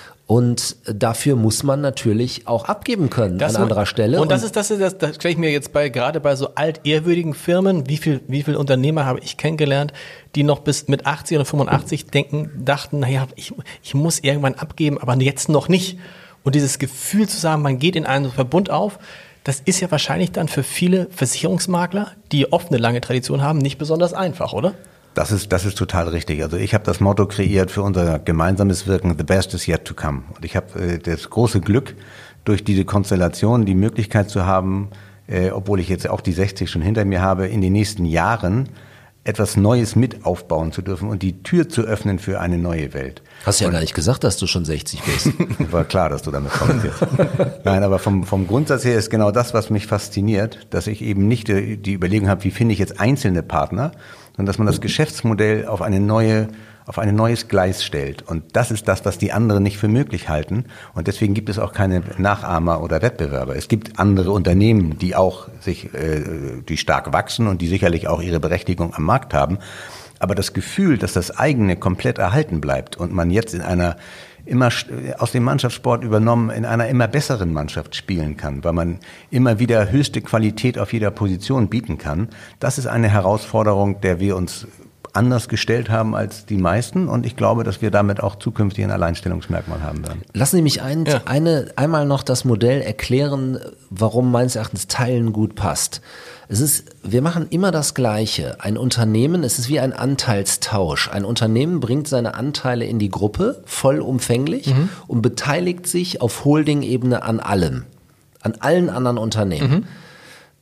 Und dafür muss man natürlich auch abgeben können das an anderer Stelle. Und das ist das, das, das stelle ich mir jetzt bei, gerade bei so altehrwürdigen Firmen, wie viel, wie viel Unternehmer habe ich kennengelernt, die noch bis mit achtzig oder fünfundachtzig denken, dachten, naja, ich, ich muss irgendwann abgeben, aber jetzt noch nicht. Und dieses Gefühl zu sagen, man geht in einen Verbund auf, das ist ja wahrscheinlich dann für viele Versicherungsmakler, die oft eine lange Tradition haben, nicht besonders einfach, oder? Das ist, das ist total richtig. Also ich habe das Motto kreiert für unser gemeinsames Wirken, the best is yet to come. Und ich habe äh, das große Glück, durch diese Konstellation die Möglichkeit zu haben, äh, obwohl ich jetzt auch die sechzig schon hinter mir habe, in den nächsten Jahren etwas Neues mit aufbauen zu dürfen und die Tür zu öffnen für eine neue Welt. Hast du ja und gar nicht gesagt, dass du schon sechzig bist. War klar, dass du damit kommst jetzt. Nein, aber vom, vom Grundsatz her ist genau das, was mich fasziniert, dass ich eben nicht die, die Überlegung habe, wie finde ich jetzt einzelne Partner, sondern dass man das Geschäftsmodell auf eine neue, auf ein neues Gleis stellt. Und das ist das, was die anderen nicht für möglich halten. Und deswegen gibt es auch keine Nachahmer oder Wettbewerber. Es gibt andere Unternehmen, die auch sich, äh, die stark wachsen und die sicherlich auch ihre Berechtigung am Markt haben. Aber das Gefühl, dass das eigene komplett erhalten bleibt und man jetzt in einer immer aus dem Mannschaftssport übernommen in einer immer besseren Mannschaft spielen kann, weil man immer wieder höchste Qualität auf jeder Position bieten kann, das ist eine Herausforderung, der wir uns anders gestellt haben als die meisten und ich glaube, dass wir damit auch zukünftig ein Alleinstellungsmerkmal haben werden. Lassen Sie mich ein, ja. eine, einmal noch das Modell erklären, warum meines Erachtens Teilen gut passt. Es ist, wir machen immer das Gleiche. Ein Unternehmen, es ist wie ein Anteilstausch. Ein Unternehmen bringt seine Anteile in die Gruppe, vollumfänglich, mhm. und beteiligt sich auf Holding-Ebene an allem. An allen anderen Unternehmen. Mhm.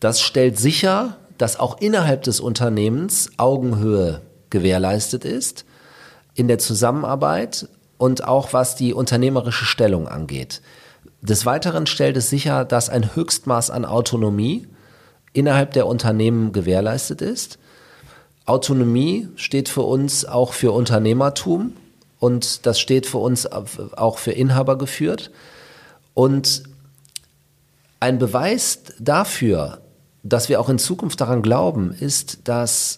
Das stellt sicher, dass auch innerhalb des Unternehmens Augenhöhe gewährleistet ist in der Zusammenarbeit und auch was die unternehmerische Stellung angeht. Des Weiteren stellt es sicher, dass ein Höchstmaß an Autonomie innerhalb der Unternehmen gewährleistet ist. Autonomie steht für uns auch für Unternehmertum und das steht für uns auch für Inhaber geführt. Und ein Beweis dafür, dass wir auch in Zukunft daran glauben, ist, dass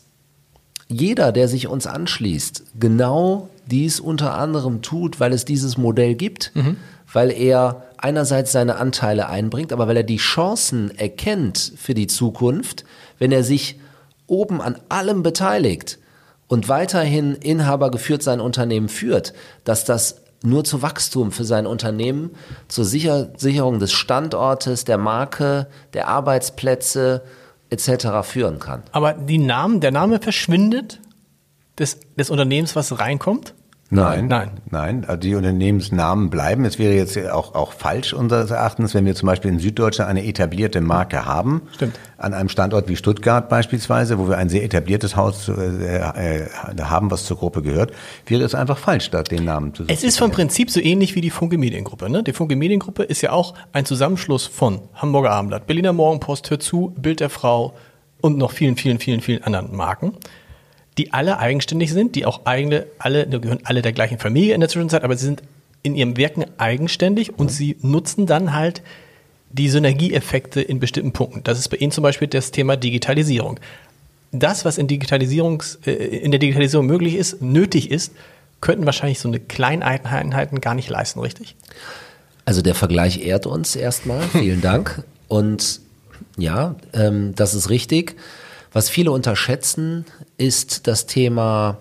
jeder, der sich uns anschließt, genau dies unter anderem tut, weil es dieses Modell gibt, mhm. weil er einerseits seine Anteile einbringt, aber weil er die Chancen erkennt für die Zukunft, wenn er sich oben an allem beteiligt und weiterhin Inhaber geführt sein Unternehmen führt, dass das nur zu Wachstum für sein Unternehmen, zur Sicher- Sicherung des Standortes, der Marke, der Arbeitsplätze et cetera führen kann. Aber die Namen, der Name verschwindet des, des Unternehmens, was reinkommt? Nein, nein, nein. Also die Unternehmensnamen bleiben. Es wäre jetzt auch, auch falsch unseres Erachtens, wenn wir zum Beispiel in Süddeutschland eine etablierte Marke haben. Stimmt. An einem Standort wie Stuttgart beispielsweise, wo wir ein sehr etabliertes Haus äh, äh, haben, was zur Gruppe gehört, wäre es einfach falsch, da den Namen zu setzen. Es ist vom Prinzip so ähnlich wie die Funke Mediengruppe. Ne? Die Funke Mediengruppe ist ja auch ein Zusammenschluss von Hamburger Abendblatt, Berliner Morgenpost, Hör zu, Bild der Frau und noch vielen, vielen, vielen, vielen anderen Marken, die alle eigenständig sind, die auch eigene, alle, die gehören alle der gleichen Familie in der Zwischenzeit, aber sie sind in ihrem Wirken eigenständig und sie nutzen dann halt die Synergieeffekte in bestimmten Punkten. Das ist bei Ihnen zum Beispiel das Thema Digitalisierung. Das, was in, Digitalisierungs, äh, in der Digitalisierung möglich ist, nötig ist, könnten wahrscheinlich so eine Kleineinheiten gar nicht leisten, richtig? Also der Vergleich ehrt uns erstmal, vielen Dank. Und ja, ähm, das ist richtig. Was viele unterschätzen, ist das Thema,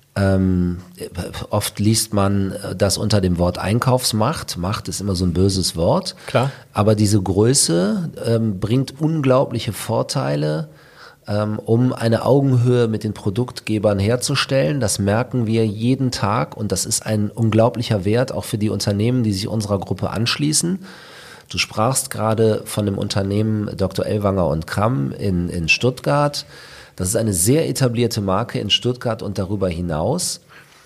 ähm, oft liest man das unter dem Wort Einkaufsmacht. Macht ist immer so ein böses Wort. Klar. Aber diese Größe ähm, bringt unglaubliche Vorteile, ähm, um eine Augenhöhe mit den Produktgebern herzustellen. Das merken wir jeden Tag und das ist ein unglaublicher Wert auch für die Unternehmen, die sich unserer Gruppe anschließen. Du sprachst gerade von dem Unternehmen Doktor Ellwanger und Kramm in, in Stuttgart. Das ist eine sehr etablierte Marke in Stuttgart und darüber hinaus.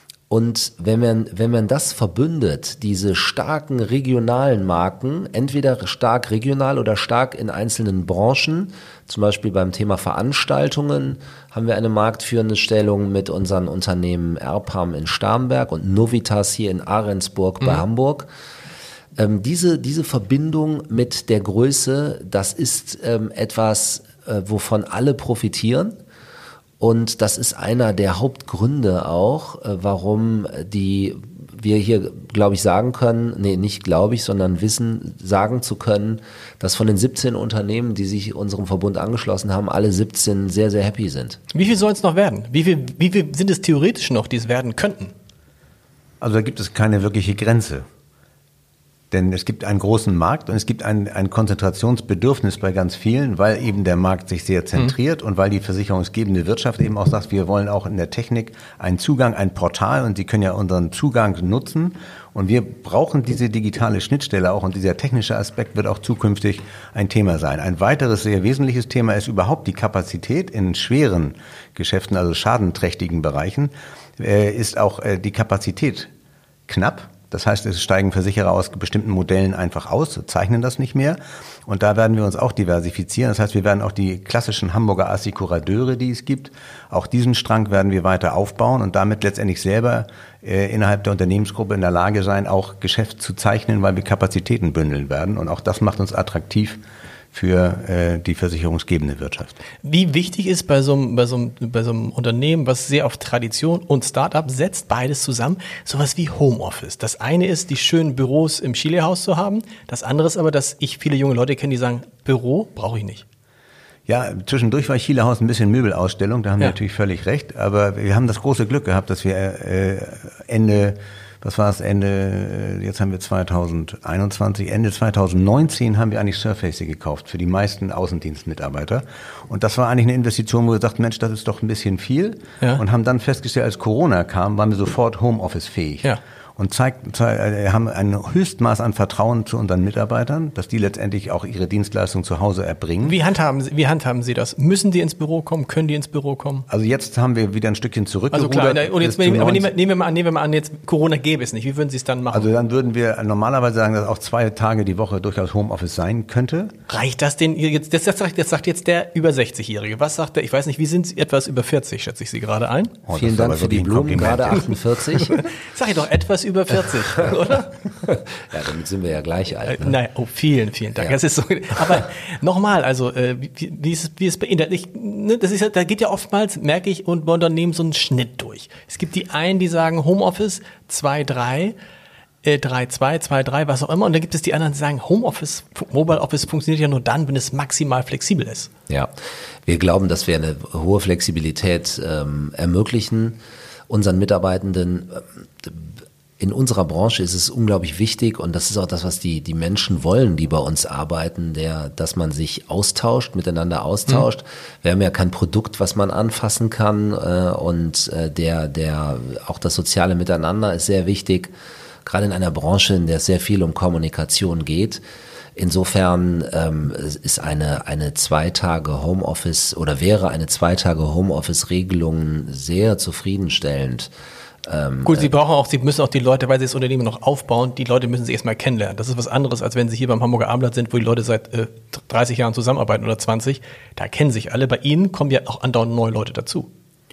Und wenn man, wenn man das verbündet, diese starken regionalen Marken, entweder stark regional oder stark in einzelnen Branchen, zum Beispiel beim Thema Veranstaltungen, haben wir eine marktführende Stellung mit unseren Unternehmen Erpam in Starnberg und Novitas hier in Ahrensburg bei mhm. Hamburg. Ähm, diese, diese Verbindung mit der Größe, das ist ähm, etwas, äh, wovon alle profitieren. Und das ist einer der Hauptgründe auch, äh, warum die wir hier, glaube ich, sagen können, nee, nicht glaube ich, sondern wissen, sagen zu können, dass von den siebzehn Unternehmen, die sich unserem Verbund angeschlossen haben, alle siebzehn sehr, sehr happy sind. Wie viel soll es noch werden? Wie viel, wie viel sind es theoretisch noch, die es werden könnten? Also da gibt es keine wirkliche Grenze. Denn es gibt einen großen Markt und es gibt ein, ein Konzentrationsbedürfnis bei ganz vielen, weil eben der Markt sich sehr zentriert mhm. und weil die versicherungsgebende Wirtschaft eben auch sagt, wir wollen auch in der Technik einen Zugang, ein Portal und Sie können ja unseren Zugang nutzen. Und wir brauchen diese digitale Schnittstelle auch und dieser technische Aspekt wird auch zukünftig ein Thema sein. Ein weiteres sehr wesentliches Thema ist überhaupt die Kapazität in schweren Geschäften, also schadenträchtigen Bereichen, äh, ist auch äh, die Kapazität knapp. Das heißt, es steigen Versicherer aus bestimmten Modellen einfach aus, zeichnen das nicht mehr. Und da werden wir uns auch diversifizieren. Das heißt, wir werden auch die klassischen Hamburger Assekurateure, die es gibt, auch diesen Strang werden wir weiter aufbauen und damit letztendlich selber äh, innerhalb der Unternehmensgruppe in der Lage sein, auch Geschäft zu zeichnen, weil wir Kapazitäten bündeln werden. Und auch das macht uns attraktiv für äh, die versicherungsgebende Wirtschaft. Wie wichtig ist bei so, einem, bei, so einem, bei so einem Unternehmen, was sehr auf Tradition und Start-up setzt, beides zusammen, sowas wie Homeoffice? Das eine ist, die schönen Büros im Chile-Haus zu haben. Das andere ist aber, dass ich viele junge Leute kenne, die sagen, Büro brauche ich nicht. Ja, zwischendurch war Chile-Haus ein bisschen Möbelausstellung, da haben ja. wir natürlich völlig recht. Aber wir haben das große Glück gehabt, dass wir äh, Ende... Was war es Ende, jetzt haben wir zweitausendeinundzwanzig, Ende zweitausendneunzehn haben wir eigentlich Surface gekauft für die meisten Außendienstmitarbeiter. Und das war eigentlich eine Investition, wo wir sagten, Mensch, das ist doch ein bisschen viel. Ja. Und haben dann festgestellt, als Corona kam, waren wir sofort Homeoffice-fähig. Ja. und zeigt, äh, haben ein Höchstmaß an Vertrauen zu unseren Mitarbeitern, dass die letztendlich auch ihre Dienstleistung zu Hause erbringen. Wie handhaben Sie, wie handhaben Sie das? Müssen die ins Büro kommen? Können die ins Büro kommen? Also jetzt haben wir wieder ein Stückchen zurückgerudert. Also klar, und jetzt nehmen, aber nehmen, wir, nehmen wir mal an, nehmen wir mal an, jetzt Corona gäbe es nicht. Wie würden Sie es dann machen? Also dann würden wir normalerweise sagen, dass auch zwei Tage die Woche durchaus Homeoffice sein könnte. Reicht das denn jetzt? Das sagt, das sagt jetzt der über sechzig-Jährige. Was sagt der? Ich weiß nicht, wie sind Sie? Etwas über vierzig, schätze ich Sie gerade ein. Oh, vielen Dank für die Blumen, gerade achtundvierzig. Sag ich doch, etwas über vierzig, oder? Ja, damit sind wir ja gleich alt. Ne? Nein, oh, vielen, vielen Dank. Ja. Das ist so. Aber nochmal, also äh, wie, wie, ist, wie ist bei Ihnen? Ich, ne, das ist ja, da geht ja oftmals, merke ich, und bei Unternehmen so einen Schnitt durch. Es gibt die einen, die sagen Homeoffice zwei, drei. drei, zwei, zwei, drei, was auch immer. Und dann gibt es die anderen, die sagen, Homeoffice, Mobile Office funktioniert ja nur dann, wenn es maximal flexibel ist. Ja, wir glauben, dass wir eine hohe Flexibilität ähm, ermöglichen unseren Mitarbeitenden. In unserer Branche ist es unglaublich wichtig und das ist auch das, was die, die Menschen wollen, die bei uns arbeiten, der, dass man sich austauscht, miteinander austauscht. Mhm. Wir haben ja kein Produkt, was man anfassen kann äh, und äh, der, der, auch das soziale Miteinander ist sehr wichtig. Gerade in einer Branche, in der es sehr viel um Kommunikation geht. Insofern ähm, ist eine, eine zwei Tage Homeoffice oder wäre eine zwei Tage Homeoffice-Regelung sehr zufriedenstellend. Ähm, Gut, Sie brauchen auch, Sie müssen auch die Leute, weil Sie das Unternehmen noch aufbauen, die Leute müssen Sie erstmal kennenlernen. Das ist was anderes, als wenn Sie hier beim Hamburger Abendblatt sind, wo die Leute seit äh, dreißig Jahren zusammenarbeiten oder zwanzig. Da kennen sich alle. Bei Ihnen kommen ja auch andauernd neue Leute dazu.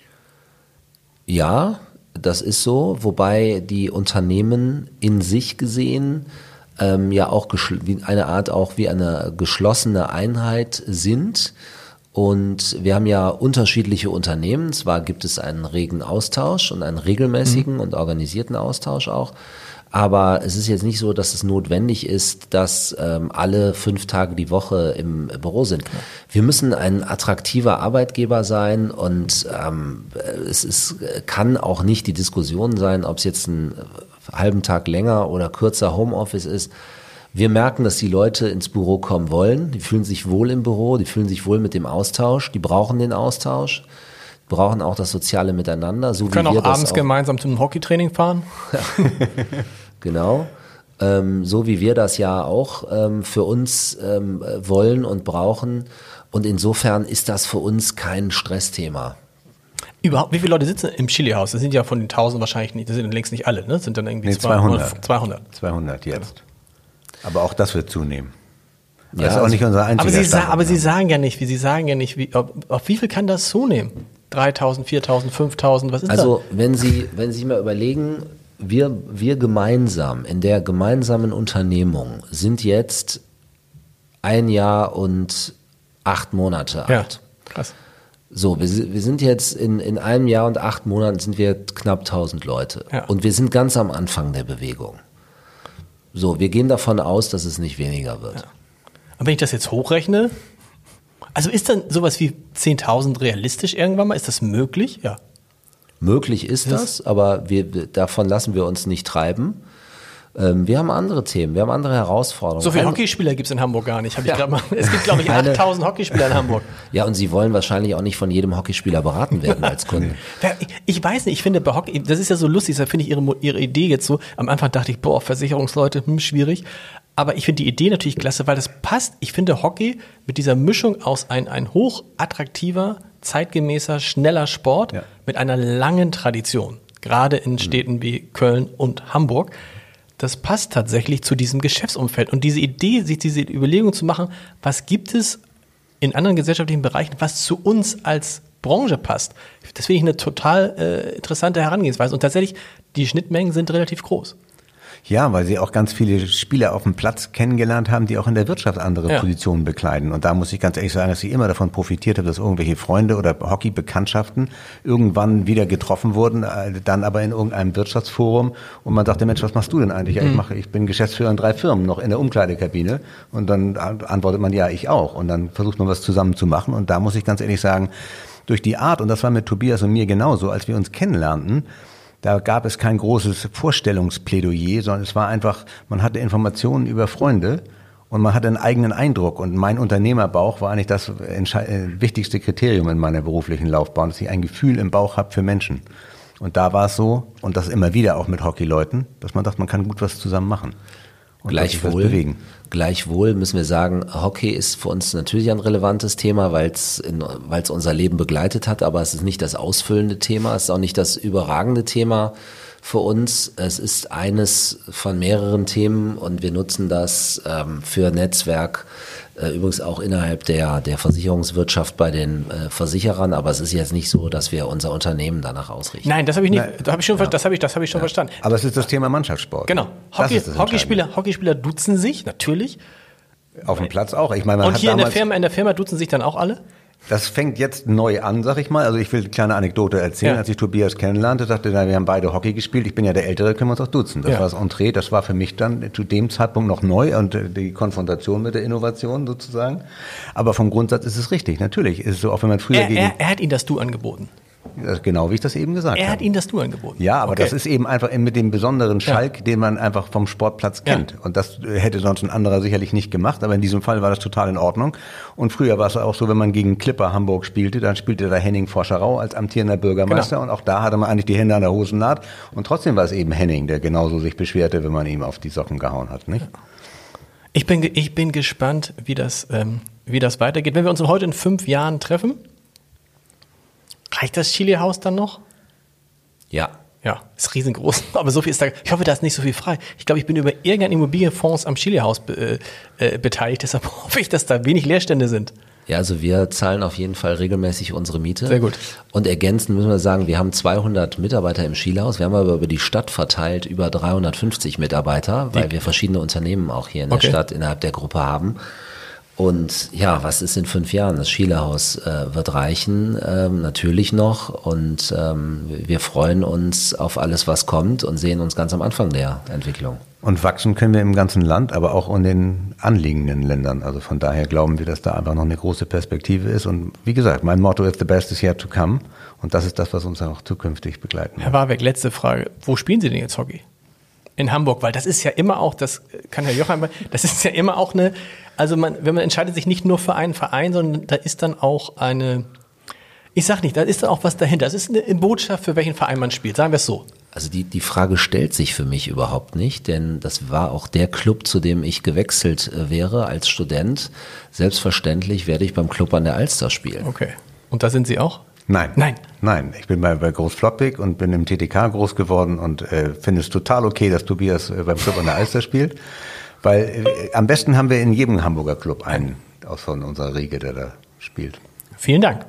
Ja, das ist so, wobei die Unternehmen in sich gesehen ähm, ja auch wie eine Art auch wie eine geschlossene Einheit sind. Und wir haben ja unterschiedliche Unternehmen. Zwar gibt es einen regen Austausch und einen regelmäßigen mhm. und organisierten Austausch auch. Aber es ist jetzt nicht so, dass es notwendig ist, dass ähm, alle fünf Tage die Woche im Büro sind. Ja. Wir müssen ein attraktiver Arbeitgeber sein und ähm, es ist, kann auch nicht die Diskussion sein, ob es jetzt einen halben Tag länger oder kürzer Homeoffice ist. Wir merken, dass die Leute ins Büro kommen wollen. Die fühlen sich wohl im Büro, die fühlen sich wohl mit dem Austausch, die brauchen den Austausch. Brauchen auch das soziale Miteinander. So wir können wie wir auch abends das auch gemeinsam zum Hockeytraining fahren. Genau. Ähm, so wie wir das ja auch ähm, für uns ähm, wollen und brauchen. Und insofern ist das für uns kein Stressthema. Überhaupt, wie viele Leute sitzen im Chili-Haus? Das sind ja von den tausend wahrscheinlich nicht, das sind längst nicht alle, ne? Das sind dann irgendwie nee, zweihundert. zweihundert. zweihundert jetzt. Aber auch das wird zunehmen. Ja, das ist auch nicht unser einziger aber Sie, sa- Standort. aber Sie sagen ja nicht, wie Sie sagen ja nicht, wie, auf, auf wie viel kann das zunehmen? dreitausend, viertausend, fünftausend, was ist also, das? Also wenn Sie, wenn Sie mal überlegen, wir, wir gemeinsam, in der gemeinsamen Unternehmung sind jetzt ein Jahr und acht Monate alt. Ja, krass. So, wir, wir sind jetzt in, in einem Jahr und acht Monaten sind wir knapp tausend Leute. Ja. Und wir sind ganz am Anfang der Bewegung. So, wir gehen davon aus, dass es nicht weniger wird. Ja. Und wenn ich das jetzt hochrechne, also ist dann sowas wie zehntausend realistisch irgendwann mal? Ist das möglich? Ja. Möglich ist das, aber wir, davon lassen wir uns nicht treiben. Ähm, wir haben andere Themen, wir haben andere Herausforderungen. So viele Ein, Hockeyspieler gibt es in Hamburg gar nicht. Hab ich Ja. grad mal, es gibt, glaube ich, Eine- achttausend Hockeyspieler in Hamburg. Ja, und Sie wollen wahrscheinlich auch nicht von jedem Hockeyspieler beraten werden als Kunde. Ja, Ich, ich weiß nicht, ich finde bei Hockey, das ist ja so lustig, da finde ich ihre, Mo- ihre Idee jetzt so, am Anfang dachte ich, boah, Versicherungsleute, hm, schwierig. Aber ich finde die Idee natürlich klasse, weil das passt. Ich finde Hockey mit dieser Mischung aus ein, ein hochattraktiver, zeitgemäßer, schneller Sport Ja. mit einer langen Tradition, gerade in Städten wie Köln und Hamburg. Das passt tatsächlich zu diesem Geschäftsumfeld. Und diese Idee, sich diese Überlegung zu machen, was gibt es in anderen gesellschaftlichen Bereichen, was zu uns als Branche passt, das finde ich eine total äh, interessante Herangehensweise. Und tatsächlich, die Schnittmengen sind relativ groß. Ja, weil sie auch ganz viele Spieler auf dem Platz kennengelernt haben, die auch in der Wirtschaft andere Ja. Positionen bekleiden. Und da muss ich ganz ehrlich sagen, dass ich immer davon profitiert habe, dass irgendwelche Freunde oder Hockeybekanntschaften irgendwann wieder getroffen wurden, äh, dann aber in irgendeinem Wirtschaftsforum. Und man sagte, Mensch, was machst du denn eigentlich? Ja, ich mache, ich bin Geschäftsführer in drei Firmen, noch in der Umkleidekabine. Und dann antwortet man, ja, ich auch. Und dann versucht man was zusammen zu machen. Und da muss ich ganz ehrlich sagen, durch die Art, und das war mit Tobias und mir genauso, als wir uns kennenlernten, da gab es kein großes Vorstellungsplädoyer, sondern es war einfach, man hatte Informationen über Freunde und man hatte einen eigenen Eindruck. Und mein Unternehmerbauch war eigentlich das entschei- äh, wichtigste Kriterium in meiner beruflichen Laufbahn, dass ich ein Gefühl im Bauch habe für Menschen. Und da war es so, und das immer wieder auch mit Hockeyleuten, dass man dachte, man kann gut was zusammen machen. Und Gleichwohl, bewegen. Gleichwohl müssen wir sagen, Hockey ist für uns natürlich ein relevantes Thema, weil es weil es unser Leben begleitet hat, aber es ist nicht das ausfüllende Thema, es ist auch nicht das überragende Thema für uns. Es ist eines von mehreren Themen und wir nutzen das ähm, für Netzwerk, äh, übrigens auch innerhalb der der Versicherungswirtschaft bei den äh, Versicherern, aber es ist jetzt nicht so, dass wir unser Unternehmen danach ausrichten. Nein, das habe ich nicht, Nein. da habe ich schon, ja. das habe ich, das habe ich schon ja. verstanden. Aber es ist das Thema Mannschaftssport. Genau. Hockey, Hockeyspieler, Hockeyspieler duzen sich natürlich. Auf dem Platz auch. Ich meine, man und hat hier in der Firma, in der Firma duzen sich dann auch alle? Das fängt jetzt neu an, sag ich mal. Also ich will eine kleine Anekdote erzählen. Ja. Als ich Tobias kennenlernte, sagte er, wir haben beide Hockey gespielt. Ich bin ja der Ältere, können wir uns auch duzen. Das ja. war das Entree. Das war für mich dann zu dem Zeitpunkt noch neu und die Konfrontation mit der Innovation sozusagen. Aber vom Grundsatz ist es richtig. Natürlich ist es so, auch wenn man früher er, gegen... Er, er hat Ihnen das Du angeboten. Genau, wie ich das eben gesagt habe. Er hat Ihnen das Du angeboten. Ja, aber okay. das ist eben einfach mit dem besonderen Schalk, ja. den man einfach vom Sportplatz kennt. Ja. Und das hätte sonst ein anderer sicherlich nicht gemacht, aber in diesem Fall war das total in Ordnung. Und früher war es auch so, wenn man gegen Clipper Hamburg spielte, dann spielte da Henning Forscherau als amtierender Bürgermeister genau. und auch da hatte man eigentlich die Hände an der Hosennaht. Und trotzdem war es eben Henning, der genauso sich beschwerte, wenn man ihm auf die Socken gehauen hat, nicht? Ich bin, ich bin gespannt, wie das, ähm, wie das weitergeht. Wenn wir uns heute in fünf Jahren treffen, reicht das Chili-Haus dann noch? Ja. Ja, ist riesengroß, aber so viel ist da, ich hoffe, da ist nicht so viel frei. Ich glaube, ich bin über irgendeinen Immobilienfonds am Chili-Haus be, äh, beteiligt, deshalb hoffe ich, dass da wenig Leerstände sind. Ja, also wir zahlen auf jeden Fall regelmäßig unsere Miete. Sehr gut. Und ergänzend müssen wir sagen, wir haben zweihundert Mitarbeiter im Chili-Haus, wir haben aber über die Stadt verteilt über dreihundertfünfzig Mitarbeiter, weil Die. wir verschiedene Unternehmen auch hier in okay. der Stadt innerhalb der Gruppe haben. Und ja, was ist in fünf Jahren? Das Chili-Haus äh, wird reichen, ähm, natürlich noch. Und ähm, wir freuen uns auf alles, was kommt und sehen uns ganz am Anfang der Entwicklung. Und wachsen können wir im ganzen Land, aber auch in den anliegenden Ländern. Also von daher glauben wir, dass da einfach noch eine große Perspektive ist. Und wie gesagt, mein Motto ist, the best is yet to come. Und das ist das, was uns auch zukünftig begleiten wird. Herr Warbeck, letzte Frage. Wo spielen Sie denn jetzt Hockey? In Hamburg, weil das ist ja immer auch, das kann Herr Jochheim, das ist ja immer auch eine, also man, wenn man entscheidet sich nicht nur für einen Verein, sondern da ist dann auch eine, ich sag nicht, da ist dann auch was dahinter. Das ist eine Botschaft, für welchen Verein man spielt, sagen wir es so. Also die, die Frage stellt sich für mich überhaupt nicht, denn das war auch der Club, zu dem ich gewechselt wäre als Student. Selbstverständlich werde ich beim Club an der Alster spielen. Okay. Und da sind Sie auch? Nein. Nein. Nein, ich bin bei, bei Groß Flottbek und bin im T T K groß geworden und äh, finde es total okay, dass Tobias äh, beim Club an der Alster spielt. Weil äh, am besten haben wir in jedem Hamburger Club einen aus von unserer Riege, der da spielt. Vielen Dank.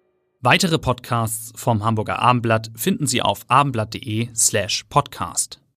Weitere Podcasts vom Hamburger Abendblatt finden Sie auf abendblatt.de slash podcast.